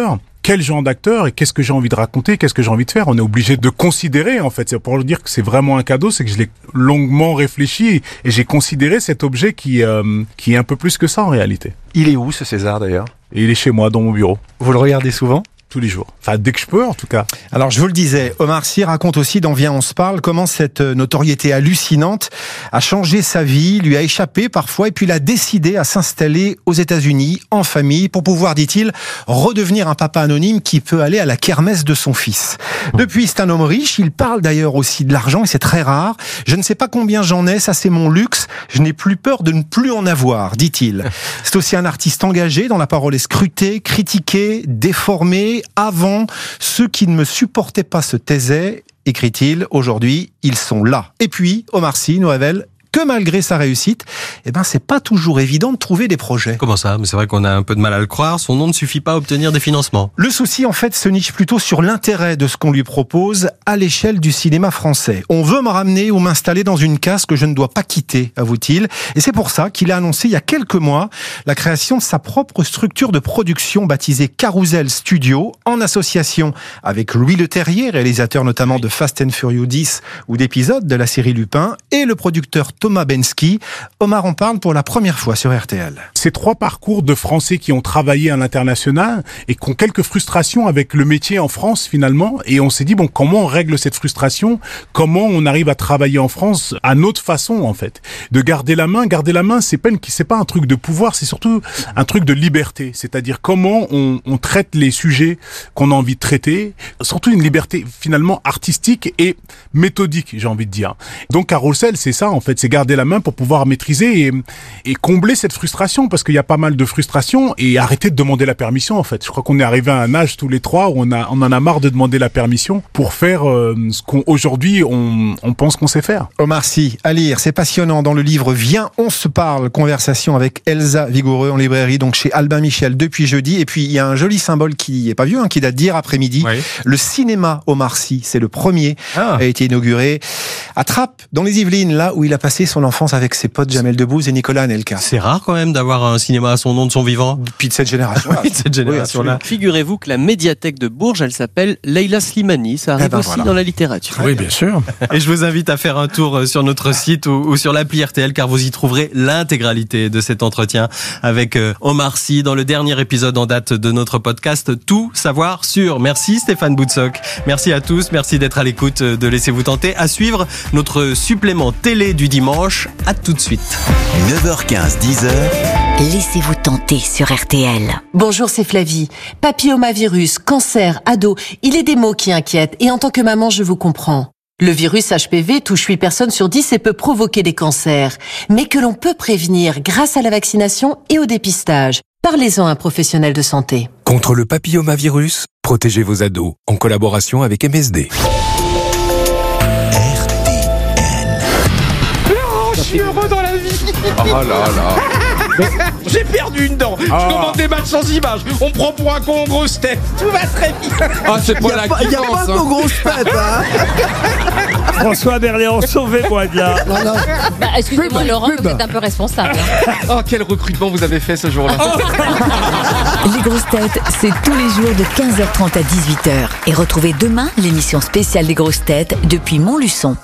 quel genre d'acteur et qu'est-ce que j'ai envie de raconter, qu'est-ce que j'ai envie de faire. On est obligé de considérer, en fait. C'est pour le dire que c'est vraiment un cadeau, c'est que je l'ai longuement réfléchi et j'ai considéré cet objet qui, euh, qui est un peu plus que ça en réalité. Il est où ce César d'ailleurs ? Et il est chez moi, dans mon bureau. Vous le regardez souvent ? Tous les jours. Enfin, dès que je peux, en tout cas. Alors, je vous le disais, Omar Sy raconte aussi dans Viens, on se parle, comment cette notoriété hallucinante a changé sa vie, lui a échappé parfois, et puis il a décidé à s'installer aux États-Unis, en famille, pour pouvoir, dit-il, redevenir un papa anonyme qui peut aller à la kermesse de son fils. Depuis, c'est un homme riche, il parle d'ailleurs aussi de l'argent, et c'est très rare. Je ne sais pas combien j'en ai, ça c'est mon luxe, je n'ai plus peur de ne plus en avoir, dit-il. C'est aussi un artiste engagé, dont la parole est scrutée, critiquée, déformée. Avant, ceux qui ne me supportaient pas se taisaient, écrit-il. Aujourd'hui, ils sont là. Et puis, Omar Sy nous révèle que malgré sa réussite, eh ben, c'est pas toujours évident de trouver des projets. Comment ça ? Mais c'est vrai qu'on a un peu de mal à le croire. Son nom ne suffit pas à obtenir des financements. Le souci, en fait, se niche plutôt sur l'intérêt de ce qu'on lui propose à l'échelle du cinéma français. On veut me ramener ou m'installer dans une case que je ne dois pas quitter, avoue-t-il. Et c'est pour ça qu'il a annoncé il y a quelques mois la création de sa propre structure de production baptisée Carousel Studio, en association avec Louis Leterrier, réalisateur notamment de Fast and Furious dix ou d'épisodes de la série Lupin, et le producteur Thomas Bensky. Omar en parle pour la première fois sur R T L. Ces trois parcours de Français qui ont travaillé à l'international et qui ont quelques frustrations avec le métier en France finalement, et on s'est dit bon, comment on règle cette frustration, comment on arrive à travailler en France à notre façon en fait, de garder la main. Garder la main, c'est pas une, c'est pas un truc de pouvoir, c'est surtout un truc de liberté, c'est-à-dire comment on, on traite les sujets qu'on a envie de traiter, surtout une liberté finalement artistique et méthodique, j'ai envie de dire. Donc Carousel, c'est ça en fait, c'est garder la main pour pouvoir maîtriser et, et combler cette frustration, parce qu'il y a pas mal de frustration, et arrêter de demander la permission en fait. Je crois qu'on est arrivé à un âge tous les trois où on a on en a marre de demander la permission pour faire euh, ce qu'on aujourd'hui on, on pense qu'on sait faire. Omar Sy, à lire, c'est passionnant dans le livre Viens, on se parle, conversation avec Elsa Vigoureux en librairie, donc chez Albin Michel depuis jeudi. Et puis il y a un joli symbole qui est pas vieux, hein, qui date d'hier après-midi. Oui. Le cinéma Omar Sy, c'est le premier, ah. a été inauguré à Trappes, dans les Yvelines, là où il a passé son enfance avec ses potes Jamel Debbouze et Nicolas Anelka. C'est rare quand même d'avoir un cinéma à son nom de son vivant. Puis de cette génération-là. Oui, de cette génération-là. Oui, figurez-vous que la médiathèque de Bourges, elle s'appelle Leila Slimani. Ça arrive eh ben aussi voilà. dans la littérature. Oui, bien sûr. Et je vous invite à faire un tour sur notre site ou, ou sur l'appli R T L, car vous y trouverez l'intégralité de cet entretien avec Omar Sy dans le dernier épisode en date de notre podcast Tout savoir sur. Merci Stéphane Boutsock. Merci à tous. Merci d'être à l'écoute de Laissez-vous tenter. À suivre notre supplément télé du dimanche. À tout de suite. neuf heures quinze, dix heures. Laissez-vous tenter sur R T L. Bonjour, c'est Flavie. Papillomavirus, cancer, ado, il est des mots qui inquiètent et en tant que maman, je vous comprends. Le virus H P V touche huit personnes sur dix et peut provoquer des cancers, mais que l'on peut prévenir grâce à la vaccination et au dépistage. Parlez-en à un professionnel de santé. Contre le papillomavirus, protégez vos ados en collaboration avec M S D. Je suis heureux dans la vie. Oh là là. J'ai perdu une dent. Ah. Je commande des matchs sans images. On me prend pour un con en grosse tête. Tout va très bien. Ah, c'est pas la Il n'y a pas de hein. grosse tête, hein. François Berléand, sauvez-moi de là. Non, non. Bah, excusez-moi, pub, Laurent, pub. Vous êtes un peu responsable. Hein. Oh, quel recrutement vous avez fait ce jour-là. Les grosses têtes, c'est tous les jours de quinze heures trente à dix-huit heures. Et retrouvez demain l'émission spéciale des grosses têtes depuis Montluçon.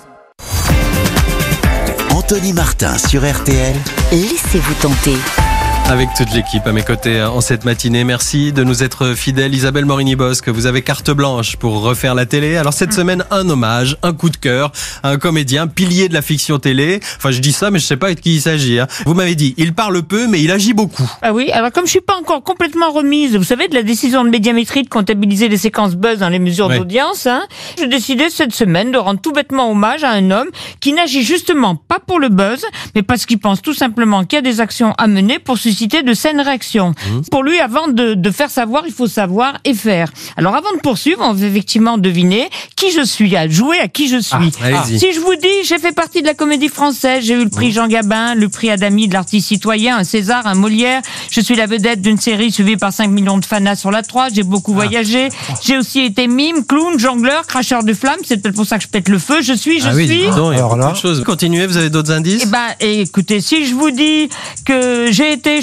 Anthony Martin sur R T L. Laissez-vous tenter. Avec toute l'équipe à mes côtés en cette matinée, merci de nous être fidèles. Isabelle Morini-Bosque, vous avez carte blanche pour refaire la télé. Alors cette semaine, un hommage, un coup de cœur à un comédien, pilier de la fiction télé. Enfin, je dis ça, mais je sais pas de qui il s'agit. Hein. Vous m'avez dit, il parle peu, mais il agit beaucoup. Ah oui, alors comme je suis pas encore complètement remise, vous savez, de la décision de Médiamétrie de comptabiliser les séquences buzz dans les mesures oui. d'audience, hein, j'ai décidé cette semaine de rendre tout bêtement hommage à un homme qui n'agit justement pas pour le buzz, mais parce qu'il pense tout simplement qu'il y a des actions à mener pour susciter de saines réactions. Mmh. Pour lui, avant de, de faire savoir, il faut savoir et faire. Alors, avant de poursuivre, on va effectivement deviner qui je suis, à jouer à qui je suis. Ah, si je vous dis, j'ai fait partie de la Comédie Française, j'ai eu le prix Jean Gabin, le prix Adami de l'artiste citoyen, un César, un Molière. Je suis la vedette d'une série suivie par cinq millions de fanas sur la trois. J'ai beaucoup ah. voyagé. J'ai aussi été mime, clown, jongleur, cracheur de flammes. C'est peut-être pour ça que je pète le feu. Je suis, je ah oui, suis. Non, il y a beaucoup de choses. Continuez, vous avez d'autres indices? Eh ben, écoutez, si je vous dis que j'ai été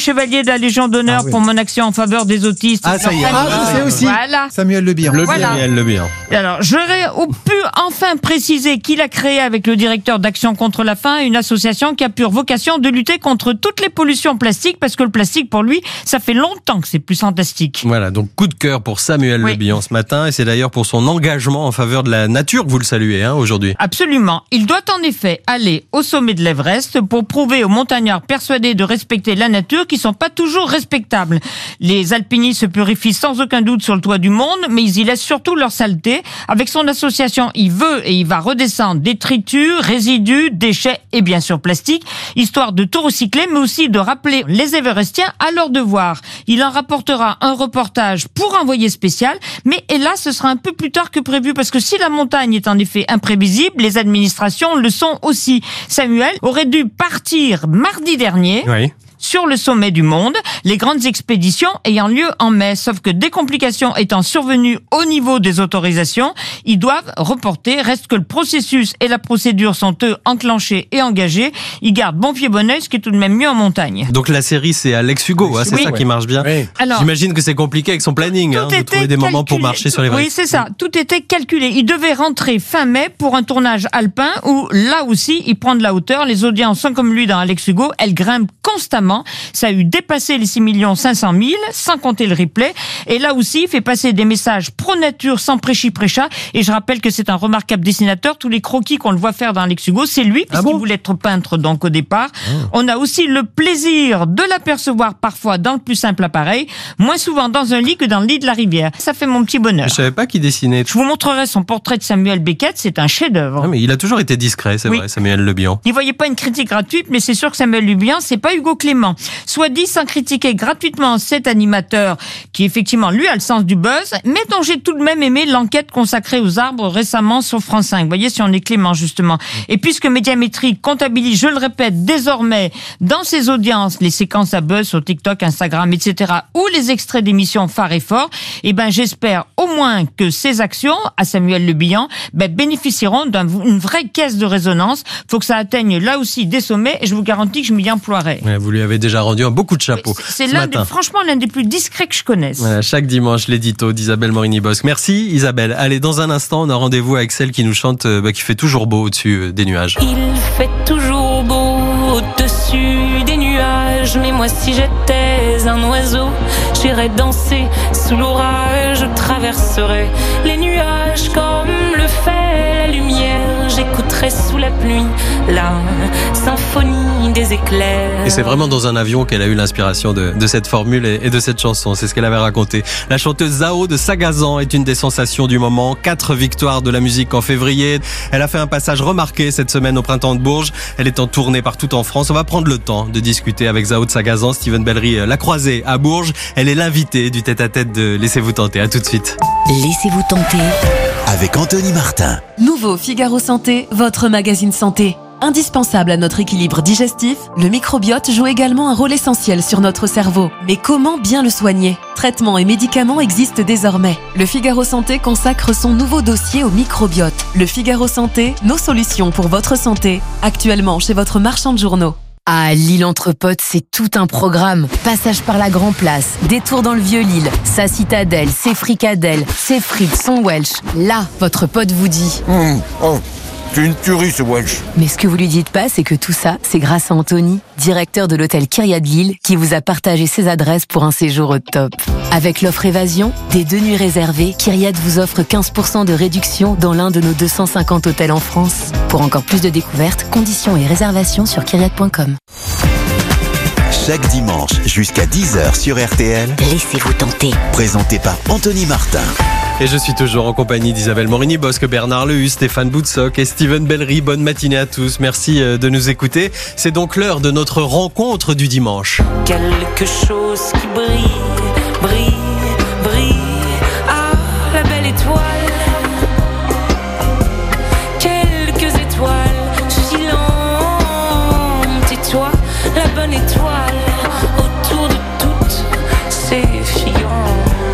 chevalier de la Légion d'honneur Ah oui. pour mon action en faveur des autistes. Ah, ça y est. Ah, je sais aussi. Voilà. Samuel Le Bihan. Le Voilà. Samuel Le Bihan. Alors, j'aurais pu enfin préciser qu'il a créé avec le directeur d'Action contre la faim une association qui a pour vocation de lutter contre toutes les pollutions plastiques, parce que le plastique, pour lui, ça fait longtemps que c'est plus fantastique. Voilà, donc coup de cœur pour Samuel Oui. Le Bihan ce matin, et c'est d'ailleurs pour son engagement en faveur de la nature que vous le saluez hein, aujourd'hui. Absolument. Il doit en effet aller au sommet de l'Everest pour prouver aux montagnards persuadés de respecter la nature qu'ils sont pas toujours respectables. Les alpinistes se purifient sans aucun doute sur le toit du monde, mais ils y laissent surtout leur saleté. Avec son association, il veut et il va redescendre détritus, résidus, déchets et bien sûr plastique, histoire de tout recycler, mais aussi de rappeler les Everestiens à leur devoir. Il en rapportera un reportage pour envoyé spécial, mais hélas, ce sera un peu plus tard que prévu, parce que si la montagne est en effet imprévisible, les administrations le sont aussi. Samuel aurait dû partir mardi dernier. Oui. Sur le sommet du monde, les grandes expéditions ayant lieu en mai. Sauf que des complications étant survenues au niveau des autorisations, ils doivent reporter. Reste que le processus et la procédure sont eux enclenchés et engagés. Ils gardent bon pied bon oeil, ce qui est tout de même mieux en montagne. Donc la série c'est Alex Hugo, hein, c'est Oui. ça qui marche bien. Oui. Alors, J'imagine que c'est compliqué avec son planning, hein, de était trouver des moments pour calculé. marcher sur les Oui, c'est ça. Tout était calculé. Il devait rentrer fin mai pour un tournage alpin où, là aussi, il prend de la hauteur. Les audiences sont comme lui dans Alex Hugo. Elles grimpent constamment. Ça a eu dépassé les six millions cinq cent mille, sans compter le replay. Et là aussi, il fait passer des messages pro-nature sans prêchi-prêcha. Et je rappelle que c'est un remarquable dessinateur. Tous les croquis qu'on le voit faire dans Alex Hugo, c'est lui, puisqu'il voulait être peintre donc au départ. On a aussi le plaisir de l'apercevoir parfois dans le plus simple appareil, moins souvent dans un lit que dans le lit de la rivière. Ça fait mon petit bonheur. Je savais pas qu'il dessinait. Je vous montrerai son portrait de Samuel Beckett, c'est un chef-d'œuvre. Ah, mais il a toujours été discret, c'est Oui. vrai, Samuel Le Bihan. N'y voyez pas une critique gratuite, mais c'est sûr que Samuel Le Bihan, c'est pas Hugo Clément. Soit dit sans critiquer gratuitement cet animateur qui effectivement lui a le sens du buzz, mais dont j'ai tout de même aimé l'enquête consacrée aux arbres récemment sur France cinq. Vous voyez, si on est clément justement. Et puisque Médiamétrie comptabilise, je le répète, désormais dans ses audiences les séquences à buzz sur TikTok, Instagram, et cetera, ou les extraits d'émissions phares et forts, eh ben j'espère au moins que ces actions à Samuel Le Bihan ben, bénéficieront d'une vraie caisse de résonance. Faut que ça atteigne là aussi des sommets, et je vous garantis que je m'y emploierai. Ouais, vous lui avez déjà rendu un beaucoup de chapeaux. C'est ce l'un matin. des, franchement l'un des plus discrets que je connaisse. Voilà, chaque dimanche, l'édito d'Isabelle Morini-Bosque. Merci Isabelle. Allez, dans un instant, on a rendez-vous avec celle qui nous chante euh, bah, qui fait toujours beau au-dessus euh, des nuages. Il fait toujours beau au-dessus des nuages, mais moi si j'étais un oiseau, j'irais danser sous l'orage, je traverserais les nuages comme le fait la lumière, j'écouterais sous la pluie la symphonie des éclairs. Et c'est vraiment dans un avion qu'elle a eu l'inspiration de, de cette formule et, et de cette chanson. C'est ce qu'elle avait raconté. La chanteuse Zao de Sagazan est une des sensations du moment. Quatre victoires de la musique en février. Elle a fait un passage remarqué cette semaine au Printemps de Bourges. Elle est en tournée partout en France. On va prendre le temps de discuter avec Zao de Sagazan. Steven Bellery l'a croisée à Bourges. Elle est l'invitée du tête-à-tête de Laissez-vous tenter. À tout de suite. Laissez-vous tenter. Avec Anthony Martin. Nouveau Figaro Santé, votre magazine santé. Indispensable à notre équilibre digestif, le microbiote joue également un rôle essentiel sur notre cerveau. Mais comment bien le soigner ? Traitements et médicaments existent désormais. Le Figaro Santé consacre son nouveau dossier au microbiote. Le Figaro Santé, nos solutions pour votre santé. Actuellement chez votre marchand de journaux. À Lille Entrepote, c'est tout un programme. Passage par la Grand Place, détour dans le Vieux-Lille, sa citadelle, ses fricadelles, ses frites, son Welsh. Là, votre pote vous dit... Mmh, oh, c'est une tuerie ce Welsh. Mais ce que vous lui dites pas, c'est que tout ça, c'est grâce à Anthony, directeur de l'hôtel Kyriade Lille, qui vous a partagé ses adresses pour un séjour au top. Avec l'offre Évasion, des deux nuits réservées, Kyriade vous offre quinze pour cent de réduction dans l'un de nos deux cent cinquante hôtels en France. Pour encore plus de découvertes, conditions et réservations sur kyriade point com. Chaque dimanche jusqu'à dix heures sur R T L. Laissez-vous tenter. Présenté par Anthony Martin. Et je suis toujours en compagnie d'Isabelle Morini-Bosque, Bernard Lehus, Stéphane Boutsock et Steven Bellery. Bonne matinée à tous. Merci de nous écouter. C'est donc l'heure de notre rencontre du dimanche. Quelque chose qui brille, brille, brille. Ah, la belle étoile. Quelques étoiles filantes. Et toi, la bonne étoile. Autour de toutes ces figurantes. Voilà,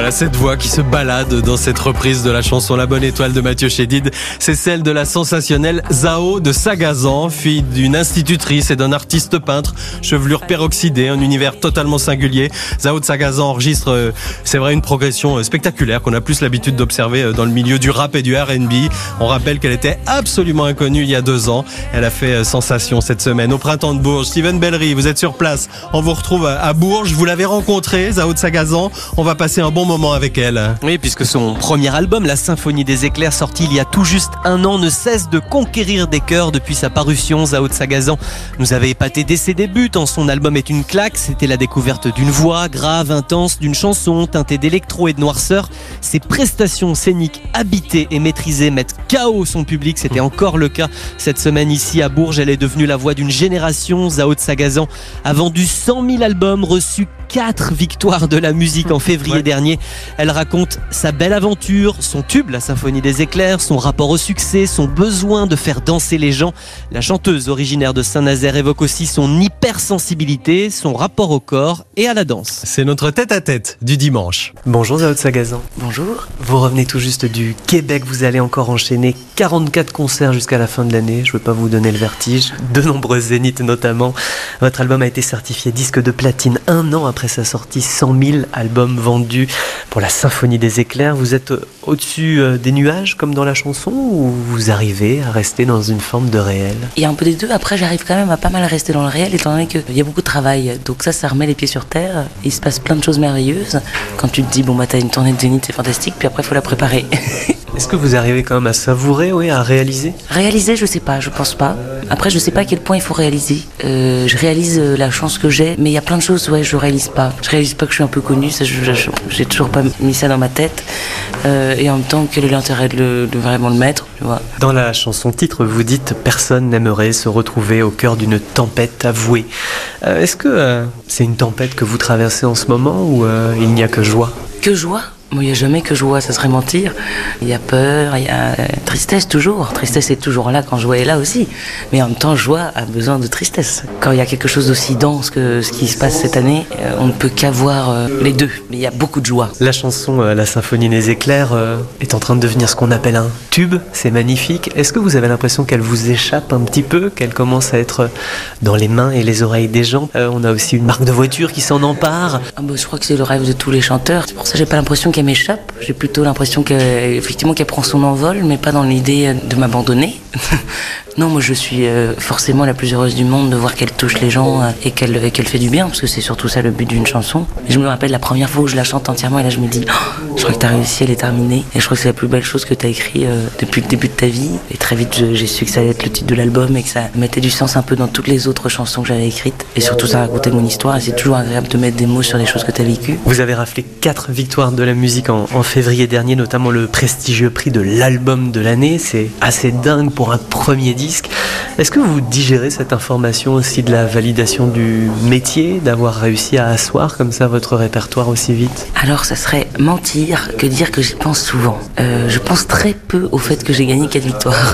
Voilà, cette voix qui se balade dans cette reprise de la chanson La Bonne Étoile de Mathieu Chédid, c'est celle de la sensationnelle Zao de Sagazan, fille d'une institutrice et d'un artiste peintre, chevelure peroxydée, un univers totalement singulier. Zao de Sagazan enregistre, euh, c'est vrai, une progression spectaculaire qu'on a plus l'habitude d'observer dans le milieu du rap et du R and B. On rappelle qu'elle était absolument inconnue il y a deux ans. Elle a fait sensation cette semaine au Printemps de Bourges. Steven Bellery, vous êtes sur place. On vous retrouve à Bourges. Vous l'avez rencontrée, Zao de Sagazan. On va passer un bon moment avec elle. Oui, puisque son premier album, La Symphonie des éclairs, sorti il y a tout juste un an, ne cesse de conquérir des cœurs depuis sa parution. Zao de Sagazan nous avait épaté dès ses débuts, tant son album est une claque. C'était la découverte d'une voix grave, intense, d'une chanson teintée d'électro et de noirceur. Ses prestations scéniques habitées et maîtrisées mettent K O son public. C'était encore le cas cette semaine ici à Bourges. Elle est devenue la voix d'une génération. Zao de Sagazan a vendu cent mille albums, reçu quatre victoires de la musique en février ouais. dernier. Elle raconte sa belle aventure, son tube, La Symphonie des éclairs, son rapport au succès, son besoin de faire danser les gens. La chanteuse originaire de Saint-Nazaire évoque aussi son hypersensibilité, son rapport au corps et à la danse. C'est notre tête-à-tête du dimanche. Bonjour Zao de Sagazan. Bonjour. Vous revenez tout juste du Québec, vous allez encore enchaîner quarante-quatre concerts jusqu'à la fin de l'année. Je ne veux pas vous donner le vertige. De nombreux zéniths notamment. Votre album a été certifié disque de platine un an après sa sortie. cent mille albums vendus pour La Symphonie des éclairs. Vous êtes au-dessus des nuages comme dans la chanson, ou vous arrivez à rester dans une forme de réel? Il y a un peu des deux. Après, j'arrive quand même à pas mal rester dans le réel, étant donné qu'il y a beaucoup de travail. Donc ça, ça remet les pieds sur terre. Il se passe plein de choses merveilleuses. Quand tu te dis, bon bah t'as une tournée de zénith, c'est fantastique, puis après il faut la préparer. Est-ce que vous arrivez quand même à savourer, oui, à réaliser? Réaliser, je sais pas, je pense pas. Après, je sais pas à quel point il faut réaliser. Euh, je réalise la chance que j'ai, mais il y a plein de choses, ouais, je réalise pas. Je réalise pas que je suis un peu connue, ça, je, je, j'ai toujours pas mis ça dans ma tête. Euh, et en même temps, quel est l'intérêt de, le, de vraiment le mettre, tu vois? Dans la chanson titre, vous dites « Personne n'aimerait se retrouver au cœur d'une tempête avouée ». Euh, est-ce que euh, c'est une tempête que vous traversez en ce moment, ou euh, il n'y a que joie? Que joie? Moi, il n'y a jamais que joie, ça serait mentir. Il y a peur, il y a tristesse toujours. Tristesse est toujours là quand joie est là aussi. Mais en même temps, joie a besoin de tristesse. Quand il y a quelque chose d'aussi dense que ce qui se passe cette année, on ne peut qu'avoir les deux. Mais il y a beaucoup de joie. La chanson La Symphonie des éclairs est en train de devenir ce qu'on appelle un tube. C'est magnifique. Est-ce que vous avez l'impression qu'elle vous échappe un petit peu, qu'elle commence à être dans les mains et les oreilles des gens? euh, On a aussi une marque de voiture qui s'en empare. Ah bah, je crois que c'est le rêve de tous les chanteurs. C'est pour ça que j'ai pas l'impression qu'elle m'échappe. J'ai plutôt l'impression qu'elle, effectivement, qu'elle prend son envol, mais pas dans l'idée de m'abandonner. Non, moi je suis euh, forcément la plus heureuse du monde de voir qu'elle touche les gens euh, et qu'elle et qu'elle fait du bien, parce que c'est surtout ça le but d'une chanson. Et je me rappelle la première fois où je la chante entièrement, et là je me dis, oh, je crois que t'as réussi, elle est terminée. Et je crois que c'est la plus belle chose que t'as écrit euh, depuis le début de ta vie. Et très vite je, j'ai su que ça allait être le titre de l'album et que ça mettait du sens un peu dans toutes les autres chansons que j'avais écrites. Et surtout ça racontait mon histoire, et c'est toujours agréable de mettre des mots sur des choses que t'as vécues. Vous avez raflé quatre victoires de la musique en, en février dernier, notamment le prestigieux prix de l'album de l'année. C'est assez dingue pour un premier disque. Est-ce que vous digérez cette information aussi de la validation du métier, d'avoir réussi à asseoir comme ça votre répertoire aussi vite? Alors ça serait mentir que dire que j'y pense souvent. Euh, je pense très peu au fait que j'ai gagné quatre victoires.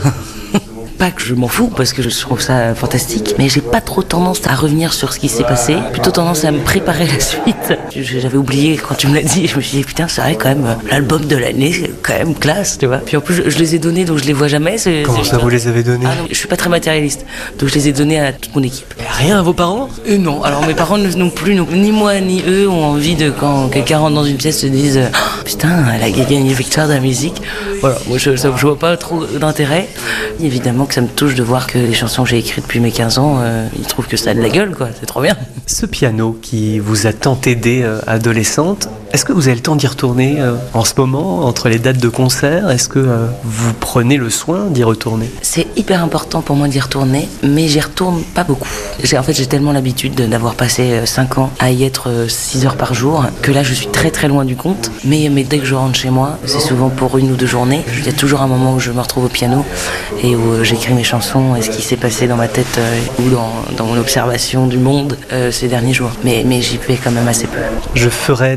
Pas que je m'en fous, parce que je trouve ça fantastique, mais j'ai pas trop tendance à revenir sur ce qui s'est passé, plutôt tendance à me préparer la suite. J'avais oublié quand tu me l'as dit, je me suis dit putain, c'est vrai quand même, l'album de l'année, c'est quand même classe, tu vois. Puis en plus, je, je les ai donnés, donc je les vois jamais. C'est, Comment c'est ça, vous les avez donnés? Ah non, je suis pas très matérialiste, donc je les ai donnés à toute mon équipe. Et rien à vos parents? euh, Non, alors mes parents non plus, non, ni moi ni eux ont envie de, quand quelqu'un rentre dans une pièce, se disent oh, putain, elle a gagné une victoire de la musique. Voilà, moi je, ça, je vois pas trop d'intérêt. Évidemment que ça me touche de voir que les chansons que j'ai écrites depuis mes quinze ans, euh, ils trouvent que ça a de la gueule, quoi. C'est trop bien. Ce piano qui vous a tant aidé euh, adolescente, est-ce que vous avez le temps d'y retourner euh, en ce moment, entre les dates de concert? Est-ce que euh, vous prenez le soin d'y retourner? C'est hyper important pour moi d'y retourner, mais j'y retourne pas beaucoup. J'ai, en fait, j'ai tellement l'habitude d'avoir passé cinq ans à y être six heures par jour, que là, je suis très très loin du compte. Mais, mais dès que je rentre chez moi, c'est souvent pour une ou deux journées. Il y a toujours un moment où je me retrouve au piano et où euh, j'écris mes chansons et ce qui s'est passé dans ma tête euh, ou dans, dans mon observation du monde euh, ces derniers jours. Mais, mais j'y vais quand même assez peu. Je ferai danser les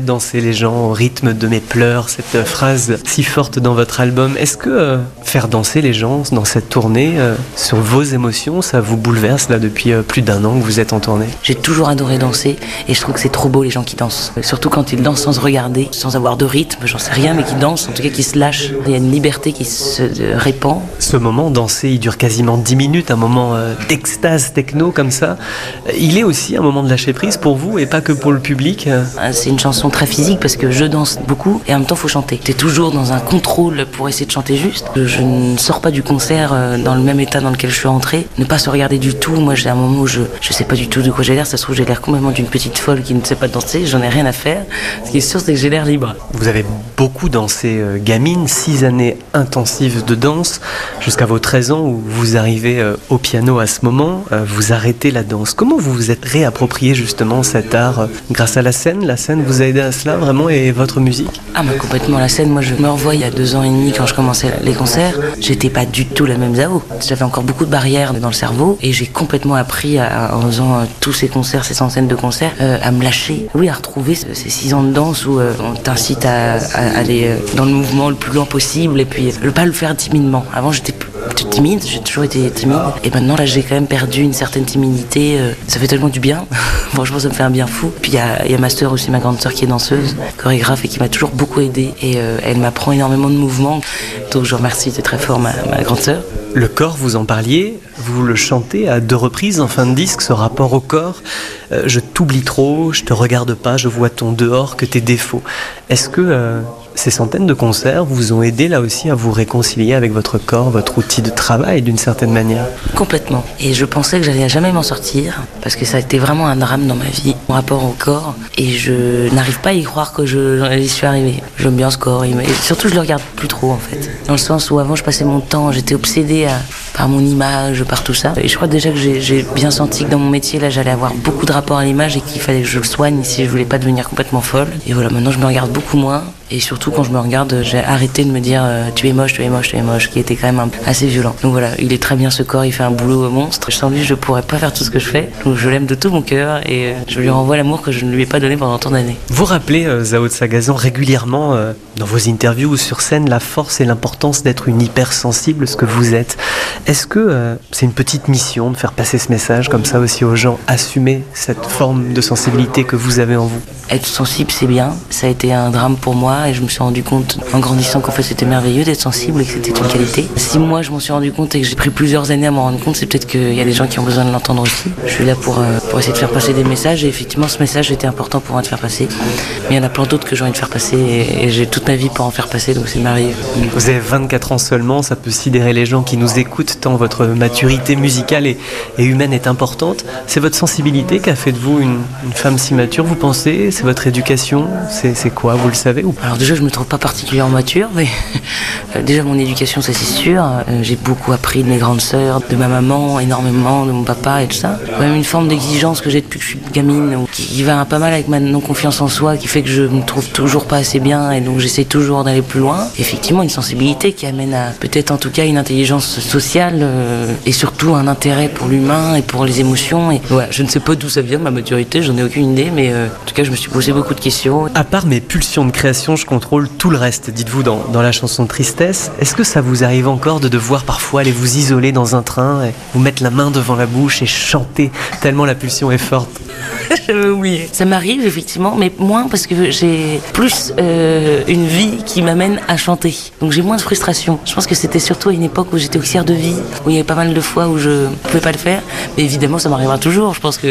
les gens au rythme de mes pleurs, cette phrase si forte dans votre album. Est-ce que euh, faire danser les gens dans cette tournée euh, sur vos émotions, ça vous bouleverse là depuis euh, plus d'un an que vous êtes en tournée? J'ai toujours adoré danser et je trouve que c'est trop beau les gens qui dansent. Surtout quand ils dansent sans se regarder, sans avoir de rythme, j'en sais rien, mais qui dansent, en tout cas qui se lâchent. Il y a une liberté qui se euh, répand. Ce moment dansé, il dure quasiment dix minutes, un moment euh, d'extase techno comme ça. Il est aussi un moment de lâcher prise pour vous et pas que pour le public. C'est une chanson très physique parce que je danse beaucoup et en même temps il faut chanter. T'es toujours dans un contrôle pour essayer de chanter juste. Je ne sors pas du concert dans le même état dans lequel je suis entrée. Ne pas se regarder du tout. Moi j'ai un moment où je je sais pas du tout de quoi j'ai l'air. Ça se trouve j'ai l'air complètement d'une petite folle qui ne sait pas danser. J'en ai rien à faire. Ce qui est sûr c'est que j'ai l'air libre. Vous avez beaucoup dansé euh, gamine, six années intensives de danse jusqu'à vos treize ans où vous arrivez euh, au piano à ce moment. Euh, vous arrêtez la danse. Comment vous vous êtes réapproprié justement cet art euh, grâce à la scène? La scène vous a aidé à cela vraiment et votre musique? Ah mais complètement la scène. Moi je me revois il y a deux ans et demi quand je commençais les concerts. J'étais pas du tout la même Zao. J'avais encore beaucoup de barrières dans le cerveau et j'ai complètement appris à, en faisant euh, tous ces concerts, ces centaines de concerts, euh, à me lâcher. Oui, à retrouver ce, ces six ans de danse où euh, on t'incite à, à aller euh, dans le mouvement le plus loin possible et puis ne pas le faire timidement. Avant j'étais timide, j'ai toujours été timide et maintenant là j'ai quand même perdu une certaine timidité. Euh, ça fait tellement du bien. Franchement ça me fait un bien fou. Puis il y a, y a ma sœur aussi, ma grande sœur qui est danseuse, chorégraphe et qui m'a toujours beaucoup aidée et euh, elle m'apprend énormément de mouvements. Donc je remercie, c'est très fort ma, ma grande sœur. Le corps, vous en parliez, vous le chantez à deux reprises en fin de disque, ce rapport au corps. Euh, je t'oublie trop, je te regarde pas, je vois ton dehors, que tes défauts. Est-ce que euh, ces centaines de concerts vous ont aidé là aussi à vous réconcilier avec votre corps, votre outil de travail d'une certaine manière? Complètement. Et je pensais que j'allais jamais m'en sortir parce que ça a été vraiment un drame dans ma vie, mon rapport au corps. Et je n'arrive pas à y croire que je, j'y suis arrivée. J'aime bien ce corps. Et surtout, je le regarde plus trop en fait. Dans le sens où avant, je passais mon temps, j'étais obsédée à, par mon image, par tout ça. Et je crois déjà que j'ai, j'ai bien senti que dans mon métier, là, j'allais avoir beaucoup de rapport à l'image et qu'il fallait que je le soigne si je voulais pas devenir complètement folle. Et voilà, maintenant, je me regarde beaucoup moins. Et surtout, quand je me regarde, j'ai arrêté de me dire euh, tu es moche, tu es moche, tu es moche, qui était quand même un, assez violent. Donc voilà, il est très bien ce corps, il fait un boulot monstre. Sans lui, je pourrais pas faire tout ce que je fais. Donc je l'aime de tout mon cœur et euh, je lui renvoie l'amour que je ne lui ai pas donné pendant tant d'années. Vous rappelez, euh, Zao de Sagazan, régulièrement euh, dans vos interviews ou sur scène, la force et l'importance d'être une hypersensible, ce que vous êtes. Est-ce que euh, c'est une petite mission de faire passer ce message comme ça aussi aux gens, assumer cette forme de sensibilité que vous avez en vous? Être sensible, c'est bien. Ça a été un drame pour moi et je me suis rendu compte en grandissant qu'en fait c'était merveilleux d'être sensible et que c'était une qualité. Si moi je m'en suis rendu compte et que j'ai pris plusieurs années à m'en rendre compte, c'est peut-être qu'il y a des gens qui ont besoin de l'entendre aussi. Je suis là pour, euh, pour essayer de faire passer des messages et effectivement ce message était important pour moi de faire passer. Mais il y en a plein d'autres que j'ai envie de faire passer et, et j'ai toute ma vie pour en faire passer, donc c'est merveilleux. Vous avez vingt-quatre ans seulement, ça peut sidérer les gens qui nous écoutent tant votre maturité musicale et, et humaine est importante. C'est votre sensibilité qui a fait de vous une, une femme si mature, vous pensez? C'est votre éducation? C'est, c'est quoi? Vous le savez ou pas? Alors déjà, je me trouve pas particulièrement mature, mais déjà mon éducation, ça c'est sûr. Euh, j'ai beaucoup appris de mes grandes sœurs, de ma maman, énormément, de mon papa et tout ça. Même une forme d'exigence que j'ai depuis que je suis gamine, qui, qui va pas mal avec ma non-confiance en soi, qui fait que je me trouve toujours pas assez bien et donc j'essaie toujours d'aller plus loin. Effectivement, une sensibilité qui amène à peut-être en tout cas une intelligence sociale euh, et surtout un intérêt pour l'humain et pour les émotions. Et voilà, je ne sais pas d'où ça vient ma maturité, j'en ai aucune idée, mais euh, en tout cas, je me suis posé beaucoup de questions. À part mes pulsions de création, je contrôle tout le reste, dites-vous dans, dans la chanson Tristesse. Est-ce que ça vous arrive encore de devoir parfois aller vous isoler dans un train et vous mettre la main devant la bouche et chanter tellement la pulsion est forte? J'avais oublié. Ça m'arrive effectivement, mais moins parce que j'ai plus euh, une vie qui m'amène à chanter. Donc j'ai moins de frustration. Je pense que c'était surtout à une époque où j'étais auxiliaire de vie, où il y avait pas mal de fois où je pouvais pas le faire. Mais évidemment, ça m'arrivera toujours. Je pense que...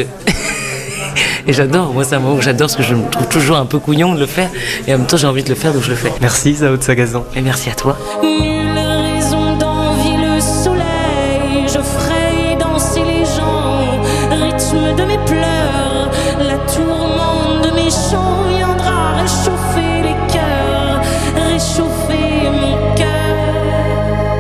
Et j'adore, moi c'est un moment où j'adore parce que je me trouve toujours un peu couillon de le faire et en même temps j'ai envie de le faire donc je le fais. Merci Zao de Sagazan. Et merci à toi. Nulle raison d'envier le soleil, je ferai danser les gens, rythme de mes pleurs, la tourmente de mes chants viendra réchauffer les cœurs, réchauffer mon cœur.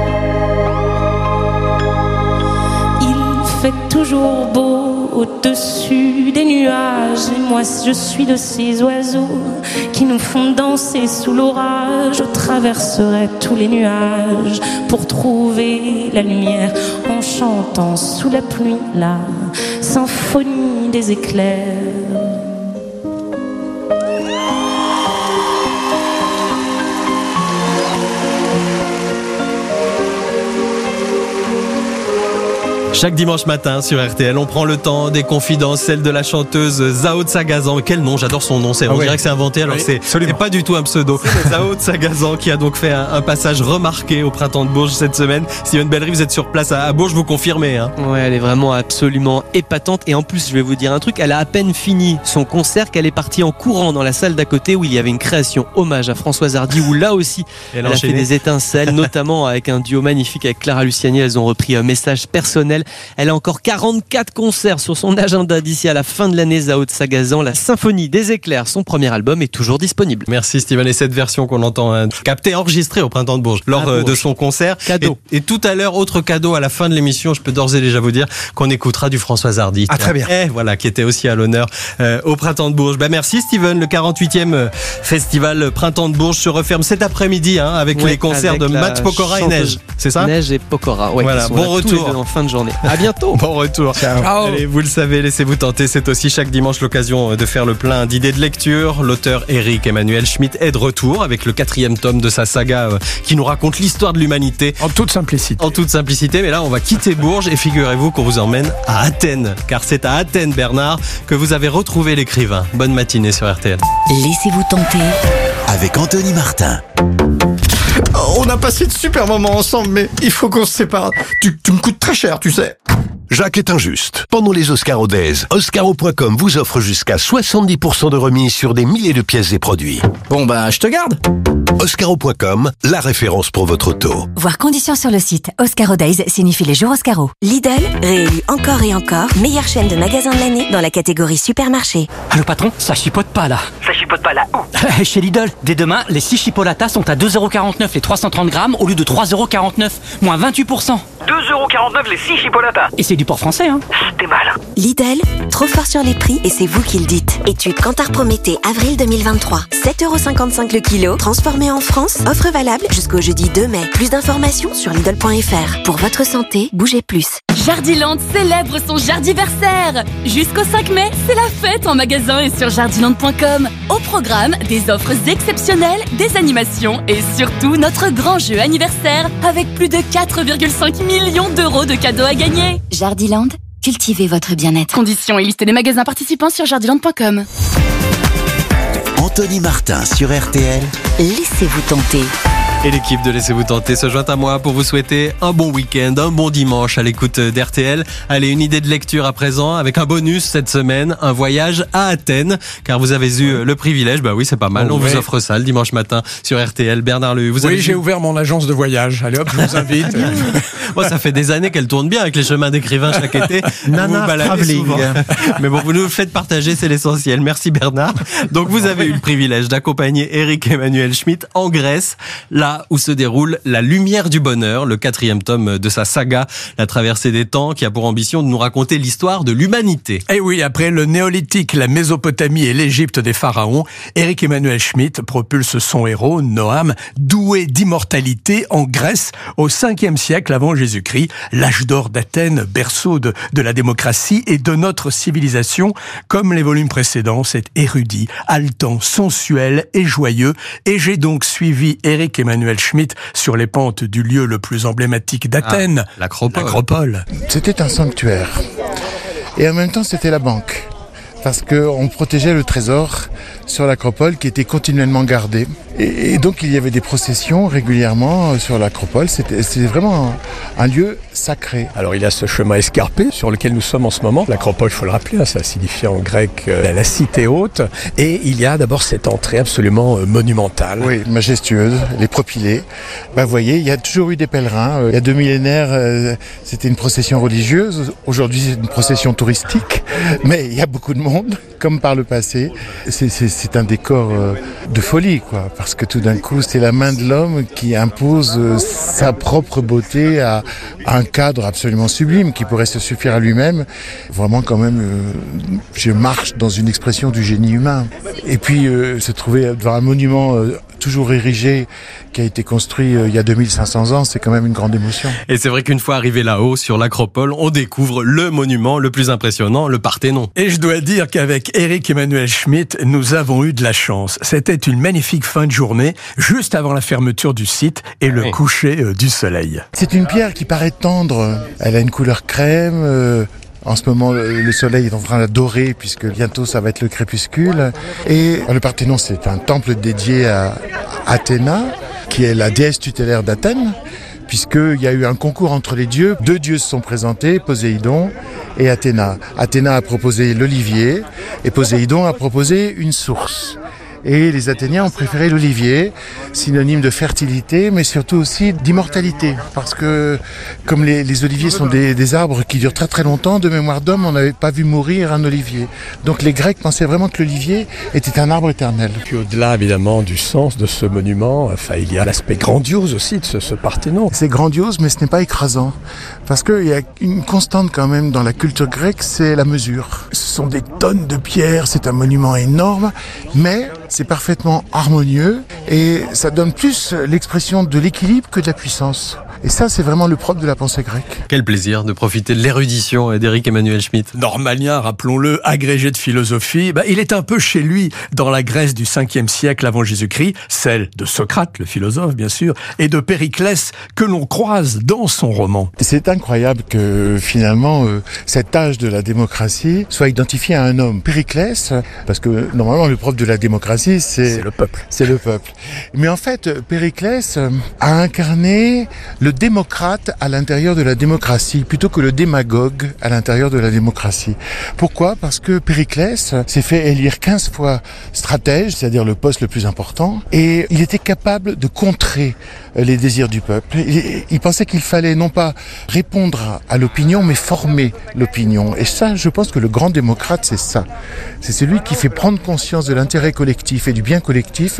Il fait toujours beau au-dessus des nuages, et moi je suis de ces oiseaux qui nous font danser sous l'orage. Je traverserai tous les nuages pour trouver la lumière en chantant sous la pluie la symphonie des éclairs. Chaque dimanche matin sur R T L, on prend le temps des confidences, celle de la chanteuse Zao de Sagazan. Quel nom, j'adore son nom, c'est, on ah dirait oui. que c'est inventé alors oui, c'est, c'est pas du tout un pseudo. Zao de Sagazan qui a donc fait un, un passage remarqué au Printemps de Bourges cette semaine. Steven Bellery, vous êtes sur place à, à Bourges, vous confirmez hein. Ouais, elle est vraiment absolument épatante et en plus je vais vous dire un truc, elle a à peine fini son concert qu'elle est partie en courant dans la salle d'à côté où il y avait une création hommage à Françoise Hardy où là aussi elle, elle a fait des étincelles, notamment avec un duo magnifique avec Clara Luciani. Elles ont repris un message personnel. Elle a encore quarante-quatre concerts sur son agenda d'ici à la fin de l'année. Zao de Sagazan, la Symphonie des éclairs, son premier album est toujours disponible. Merci Steven. Et cette version qu'on entend hein, captée, enregistrée au Printemps de Bourges lors ah, de son concert. Cadeau. Et, et tout à l'heure, autre cadeau à la fin de l'émission, je peux d'ores et déjà vous dire qu'on écoutera du Françoise Hardy. Ah très bien. Et voilà, qui était aussi à l'honneur euh, au Printemps de Bourges. Bah, merci Steven. Le quarante-huitième festival Printemps de Bourges se referme cet après-midi hein, avec oui, les concerts avec de Matt Pokora et Neige. C'est ça? Neige et Pokora. Ouais, voilà, bon retour en fin de journée. À bientôt. Bon retour. Ciao. Allez, vous le savez, laissez-vous tenter. C'est aussi chaque dimanche l'occasion de faire le plein d'idées de lecture. L'auteur Éric Emmanuel Schmitt est de retour avec le quatrième tome de sa saga euh, qui nous raconte l'histoire de l'humanité. En toute simplicité. En toute simplicité. Mais là, on va quitter Bourges et figurez-vous qu'on vous emmène à Athènes. Car c'est à Athènes, Bernard, que vous avez retrouvé l'écrivain. Bonne matinée sur R T L. Laissez-vous tenter. Avec Anthony Martin. On a passé de super moments ensemble, mais il faut qu'on se sépare. Tu, tu me coûtes très cher, tu sais. Jacques est injuste. Pendant les Oscaro Days, Oscaro point com vous offre jusqu'à soixante-dix pour cent de remise sur des milliers de pièces et produits. Bon bah, je te garde. Oscaro point com, la référence pour votre auto. Voir conditions sur le site. Oscaro Days signifie les jours Oscaro. Lidl, réélu encore et encore, meilleure chaîne de magasins de l'année dans la catégorie supermarché. Allô patron, ça chipote pas là. Ça chipote pas là où? Chez Lidl, dès demain, les six chipolatas sont à deux euros quarante-neuf les trois cent trente grammes au lieu de trois euros quarante-neuf, moins vingt-huit pour cent. deux euros quarante-neuf les six chipolatas. Et c'est du port français hein. T'es mal. Lidl, trop fort sur les prix et c'est vous qui le dites. Étude Kantar Prométhée, avril deux mille vingt-trois. sept euros cinquante-cinq le kilo, transformé en France, offre valable jusqu'au jeudi deux mai. Plus d'informations sur Lidl point F R. Pour votre santé, bougez plus. Jardiland célèbre son jardiversaire. Jusqu'au cinq mai, c'est la fête en magasin et sur jardiland point com. Au programme, des offres exceptionnelles, des animations et surtout notre grand jeu anniversaire avec plus de quatre virgule cinq millions d'euros de cadeaux à gagner. Jardiland, cultivez votre bien-être. Conditions et liste des magasins participants sur jardiland point com. Anthony Martin sur R T L. Laissez-vous tenter. Et l'équipe de Laissez-vous tenter se joint à moi pour vous souhaiter un bon week-end, un bon dimanche à l'écoute d'R T L. Allez, une idée de lecture à présent avec un bonus cette semaine, un voyage à Athènes, car vous avez eu le privilège, bah oui c'est pas mal, oh, on ouais. vous offre ça le dimanche matin sur R T L. Bernard Lehu, vous oui, avez j'ai vu... ouvert mon agence de voyage, allez hop, je vous invite. Moi, ça fait des années qu'elle tourne bien avec les chemins d'écrivains chaque été. Nana Traveling. Mais bon, vous nous le faites partager, c'est l'essentiel. Merci Bernard. Donc vous avez eu le privilège d'accompagner Éric Emmanuel Schmitt en Grèce, là où se déroule La Lumière du Bonheur, le quatrième tome de sa saga, La Traversée des Temps, qui a pour ambition de nous raconter l'histoire de l'humanité. Et oui, après le néolithique, la Mésopotamie et l'Égypte des pharaons, Éric Emmanuel Schmitt propulse son héros, Noam, doué d'immortalité en Grèce au cinquième siècle avant Jésus-Christ, l'âge d'or d'Athènes, berceau de, de la démocratie et de notre civilisation. Comme les volumes précédents, c'est érudit, haletant, sensuel et joyeux. Et j'ai donc suivi Éric Emmanuel Schmitt sur les pentes du lieu le plus emblématique d'Athènes, ah, l'Acropole. l'Acropole. C'était un sanctuaire. Et en même temps, c'était la banque. Parce qu'on protégeait le trésor sur l'Acropole qui était continuellement gardé. Et, et donc il y avait des processions régulièrement sur l'Acropole. C'était, c'était vraiment un, un lieu sacré. Alors il y a ce chemin escarpé sur lequel nous sommes en ce moment. L'Acropole, il faut le rappeler, hein, ça signifie en grec euh, la cité haute. Et il y a d'abord cette entrée absolument euh, monumentale. Oui, majestueuse, les propylées. Ben, vous voyez, il y a toujours eu des pèlerins. Il y a deux millénaires, euh, c'était une procession religieuse. Aujourd'hui, c'est une procession touristique. Mais il y a beaucoup de monde, comme par le passé. C'est, c'est, c'est un décor euh, de folie, quoi. Parce que tout d'un coup, c'est la main de l'homme qui impose euh, sa propre beauté à, à un cadre absolument sublime qui pourrait se suffire à lui-même. Vraiment, quand même, euh, je marche dans une expression du génie humain. Et puis, euh, se trouver devant un monument euh, toujours érigé, qui a été construit euh, il y a deux mille cinq cents ans, c'est quand même une grande émotion. Et c'est vrai qu'une fois arrivé là-haut, sur l'Acropole, on découvre le monument le plus impressionnant, le Parthénon. Et je dois dire qu'avec Eric Emmanuel Schmitt, nous avons eu de la chance. C'était une magnifique fin de journée, juste avant la fermeture du site et le oui. coucher euh, du soleil. C'est une pierre qui paraît tendre. Elle a une couleur crème. Euh... En ce moment, le soleil est en train de la dorer puisque bientôt ça va être le crépuscule. Et le Parthénon, c'est un temple dédié à Athéna, qui est la déesse tutélaire d'Athènes, puisqu'il y a eu un concours entre les dieux. Deux dieux se sont présentés, Poséidon et Athéna. Athéna a proposé l'olivier et Poséidon a proposé une source. Et les Athéniens ont préféré l'olivier, synonyme de fertilité, mais surtout aussi d'immortalité. Parce que, comme les, les oliviers sont des, des arbres qui durent très très longtemps, de mémoire d'homme, on n'avait pas vu mourir un olivier. Donc les Grecs pensaient vraiment que l'olivier était un arbre éternel. Puis au-delà, évidemment, du sens de ce monument, enfin, il y a l'aspect grandiose aussi de ce, ce Parthénon. C'est grandiose, mais ce n'est pas écrasant. Parce qu'il y a une constante quand même dans la culture grecque, c'est la mesure. Ce sont des tonnes de pierres, c'est un monument énorme, mais c'est parfaitement harmonieux et ça donne plus l'expression de l'équilibre que de la puissance. Et ça, c'est vraiment le propre de la pensée grecque. Quel plaisir de profiter de l'érudition d'Eric Emmanuel Schmitt. Normalien, rappelons-le, agrégé de philosophie, bah, il est un peu chez lui dans la Grèce du cinquième siècle avant Jésus-Christ, celle de Socrate, le philosophe bien sûr, et de Périclès que l'on croise dans son roman. C'est incroyable que finalement euh, cet âge de la démocratie soit identifié à un homme. Périclès, parce que normalement le propre de la démocratie, c'est, c'est le peuple. C'est le peuple. Mais en fait, Périclès a incarné le démocrate à l'intérieur de la démocratie, plutôt que le démagogue à l'intérieur de la démocratie. Pourquoi ? Parce que Périclès s'est fait élire quinze fois stratège, c'est-à-dire le poste le plus important, et il était capable de contrer les désirs du peuple. Il, il pensait qu'il fallait non pas répondre à l'opinion, mais former l'opinion. Et ça, je pense que le grand démocrate, c'est ça. C'est celui qui fait prendre conscience de l'intérêt collectif et du bien collectif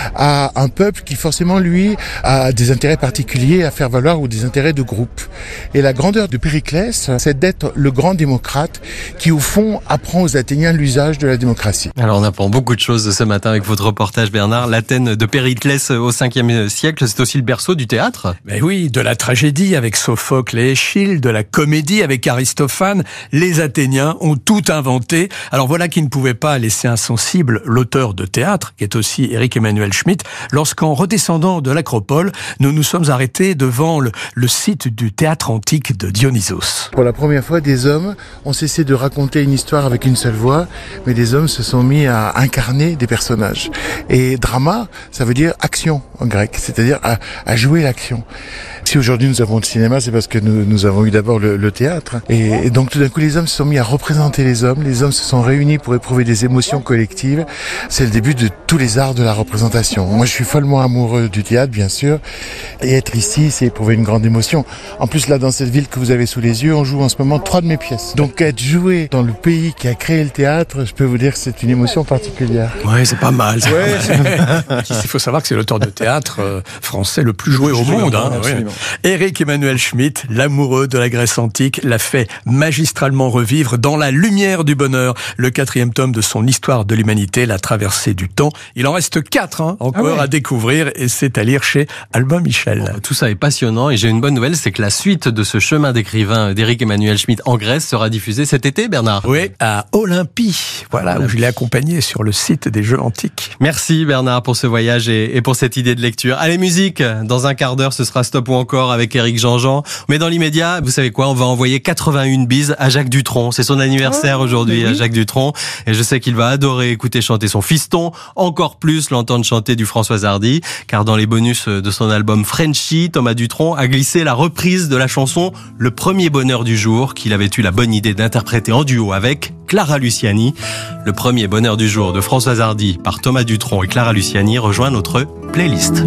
à un peuple qui, forcément, lui, a des intérêts particuliers à faire valoir ou des intérêts de groupe. Et la grandeur de Périclès, c'est d'être le grand démocrate qui, au fond, apprend aux Athéniens l'usage de la démocratie. Alors, on apprend beaucoup de choses ce matin avec votre reportage, Bernard. L'Athènes de Périclès au cinquième siècle, c'est aussi le berceau du théâtre. Mais oui, de la tragédie avec Sophocle et Échille, de la comédie avec Aristophane, les Athéniens ont tout inventé. Alors voilà qui ne pouvait pas laisser insensible l'auteur de théâtre, qui est aussi Eric Emmanuel Schmitt, lorsqu'en redescendant de l'Acropole, nous nous sommes arrêtés devant le, le site du théâtre antique de Dionysos. Pour la première fois, des hommes ont cessé de raconter une histoire avec une seule voix, mais des hommes se sont mis à incarner des personnages. Et drama, ça veut dire action en grec, c'est-à-dire à, à jouer l'action. Si aujourd'hui nous avons le cinéma, c'est parce que nous, nous avons eu d'abord le, le théâtre. Et, et donc tout d'un coup, les hommes se sont mis à représenter les hommes. Les hommes se sont réunis pour éprouver des émotions collectives. C'est le début de tous les arts de la représentation. Moi, je suis follement amoureux du théâtre, bien sûr. Et être ici, c'est éprouver une grande émotion. En plus, là, dans cette ville que vous avez sous les yeux, on joue en ce moment trois de mes pièces. Donc être joué dans le pays qui a créé le théâtre, je peux vous dire que c'est une émotion particulière. Ouais, c'est pas mal. C'est ouais, pas mal. Il faut savoir que c'est l'auteur de théâtre euh, français le plus joué au monde. Hein, ouais. Eric Emmanuel Schmitt, l'amoureux de la Grèce antique, l'a fait magistralement revivre dans La lumière du bonheur, le quatrième tome de son histoire de l'humanité, la traversée du temps. Il en reste quatre hein, encore ah ouais. à découvrir et c'est à lire chez Albin Michel. Bon, tout ça est passionnant et j'ai une bonne nouvelle, c'est que la suite de ce chemin d'écrivain d'Eric Emmanuel Schmitt en Grèce sera diffusée cet été, Bernard. Oui, à Olympie, voilà, Olympie. Où je l'ai accompagné sur le site des Jeux Antiques. Merci Bernard pour ce voyage et, et pour cette idée de lecture. Allez, musique, dans un quart d'heure, ce sera Stop ou encore avec Éric Jean-Jean. Mais dans l'immédiat, vous savez quoi, on va envoyer quatre-vingt-un bises à Jacques Dutronc. C'est son anniversaire oh, aujourd'hui oui. à Jacques Dutronc. Et je sais qu'il va adorer écouter chanter son fiston, encore plus l'entendre chanter du François Hardy, car dans les bonus de son album Frenchy, Thomas Dutronc a glissé la reprise de la chanson Le premier bonheur du jour, qu'il avait eu la bonne idée d'interpréter en duo avec Clara Luciani. Le premier bonheur du jour de François Hardy par Thomas Dutronc et Clara Luciani rejoint notre playlist.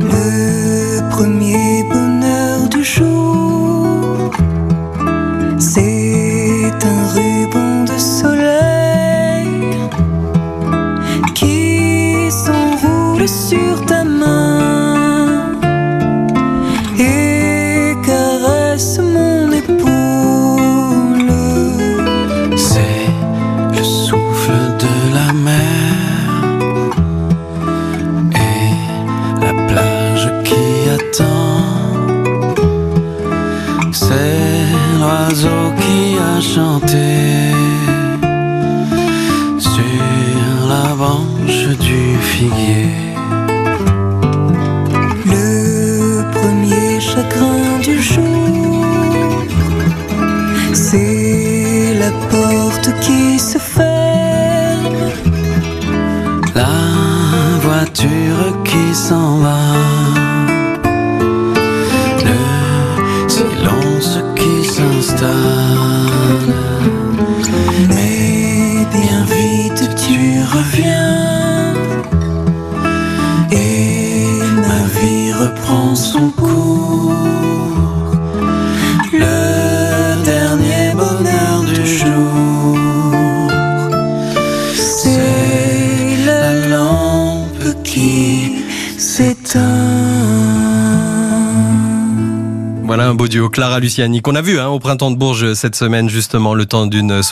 Le premier bonheur du jour, c'est un ruban de soleil qui s'enroule sur ta main et caresse mon épaule. C'est le souffle de la mer et la sur la branche du figuier. Le premier chagrin du jour, c'est la porte qui se ferme, la voiture qui s'en va, le silence qui s'installe. Mais bien vite tu reviens et ma vie reprend son cours. Le dernier bonheur du jour, c'est la lampe qui s'éteint. Voilà un beau duo, Clara Luciani, qu'on a vu hein, au Printemps de Bourges cette semaine, justement, le temps d'une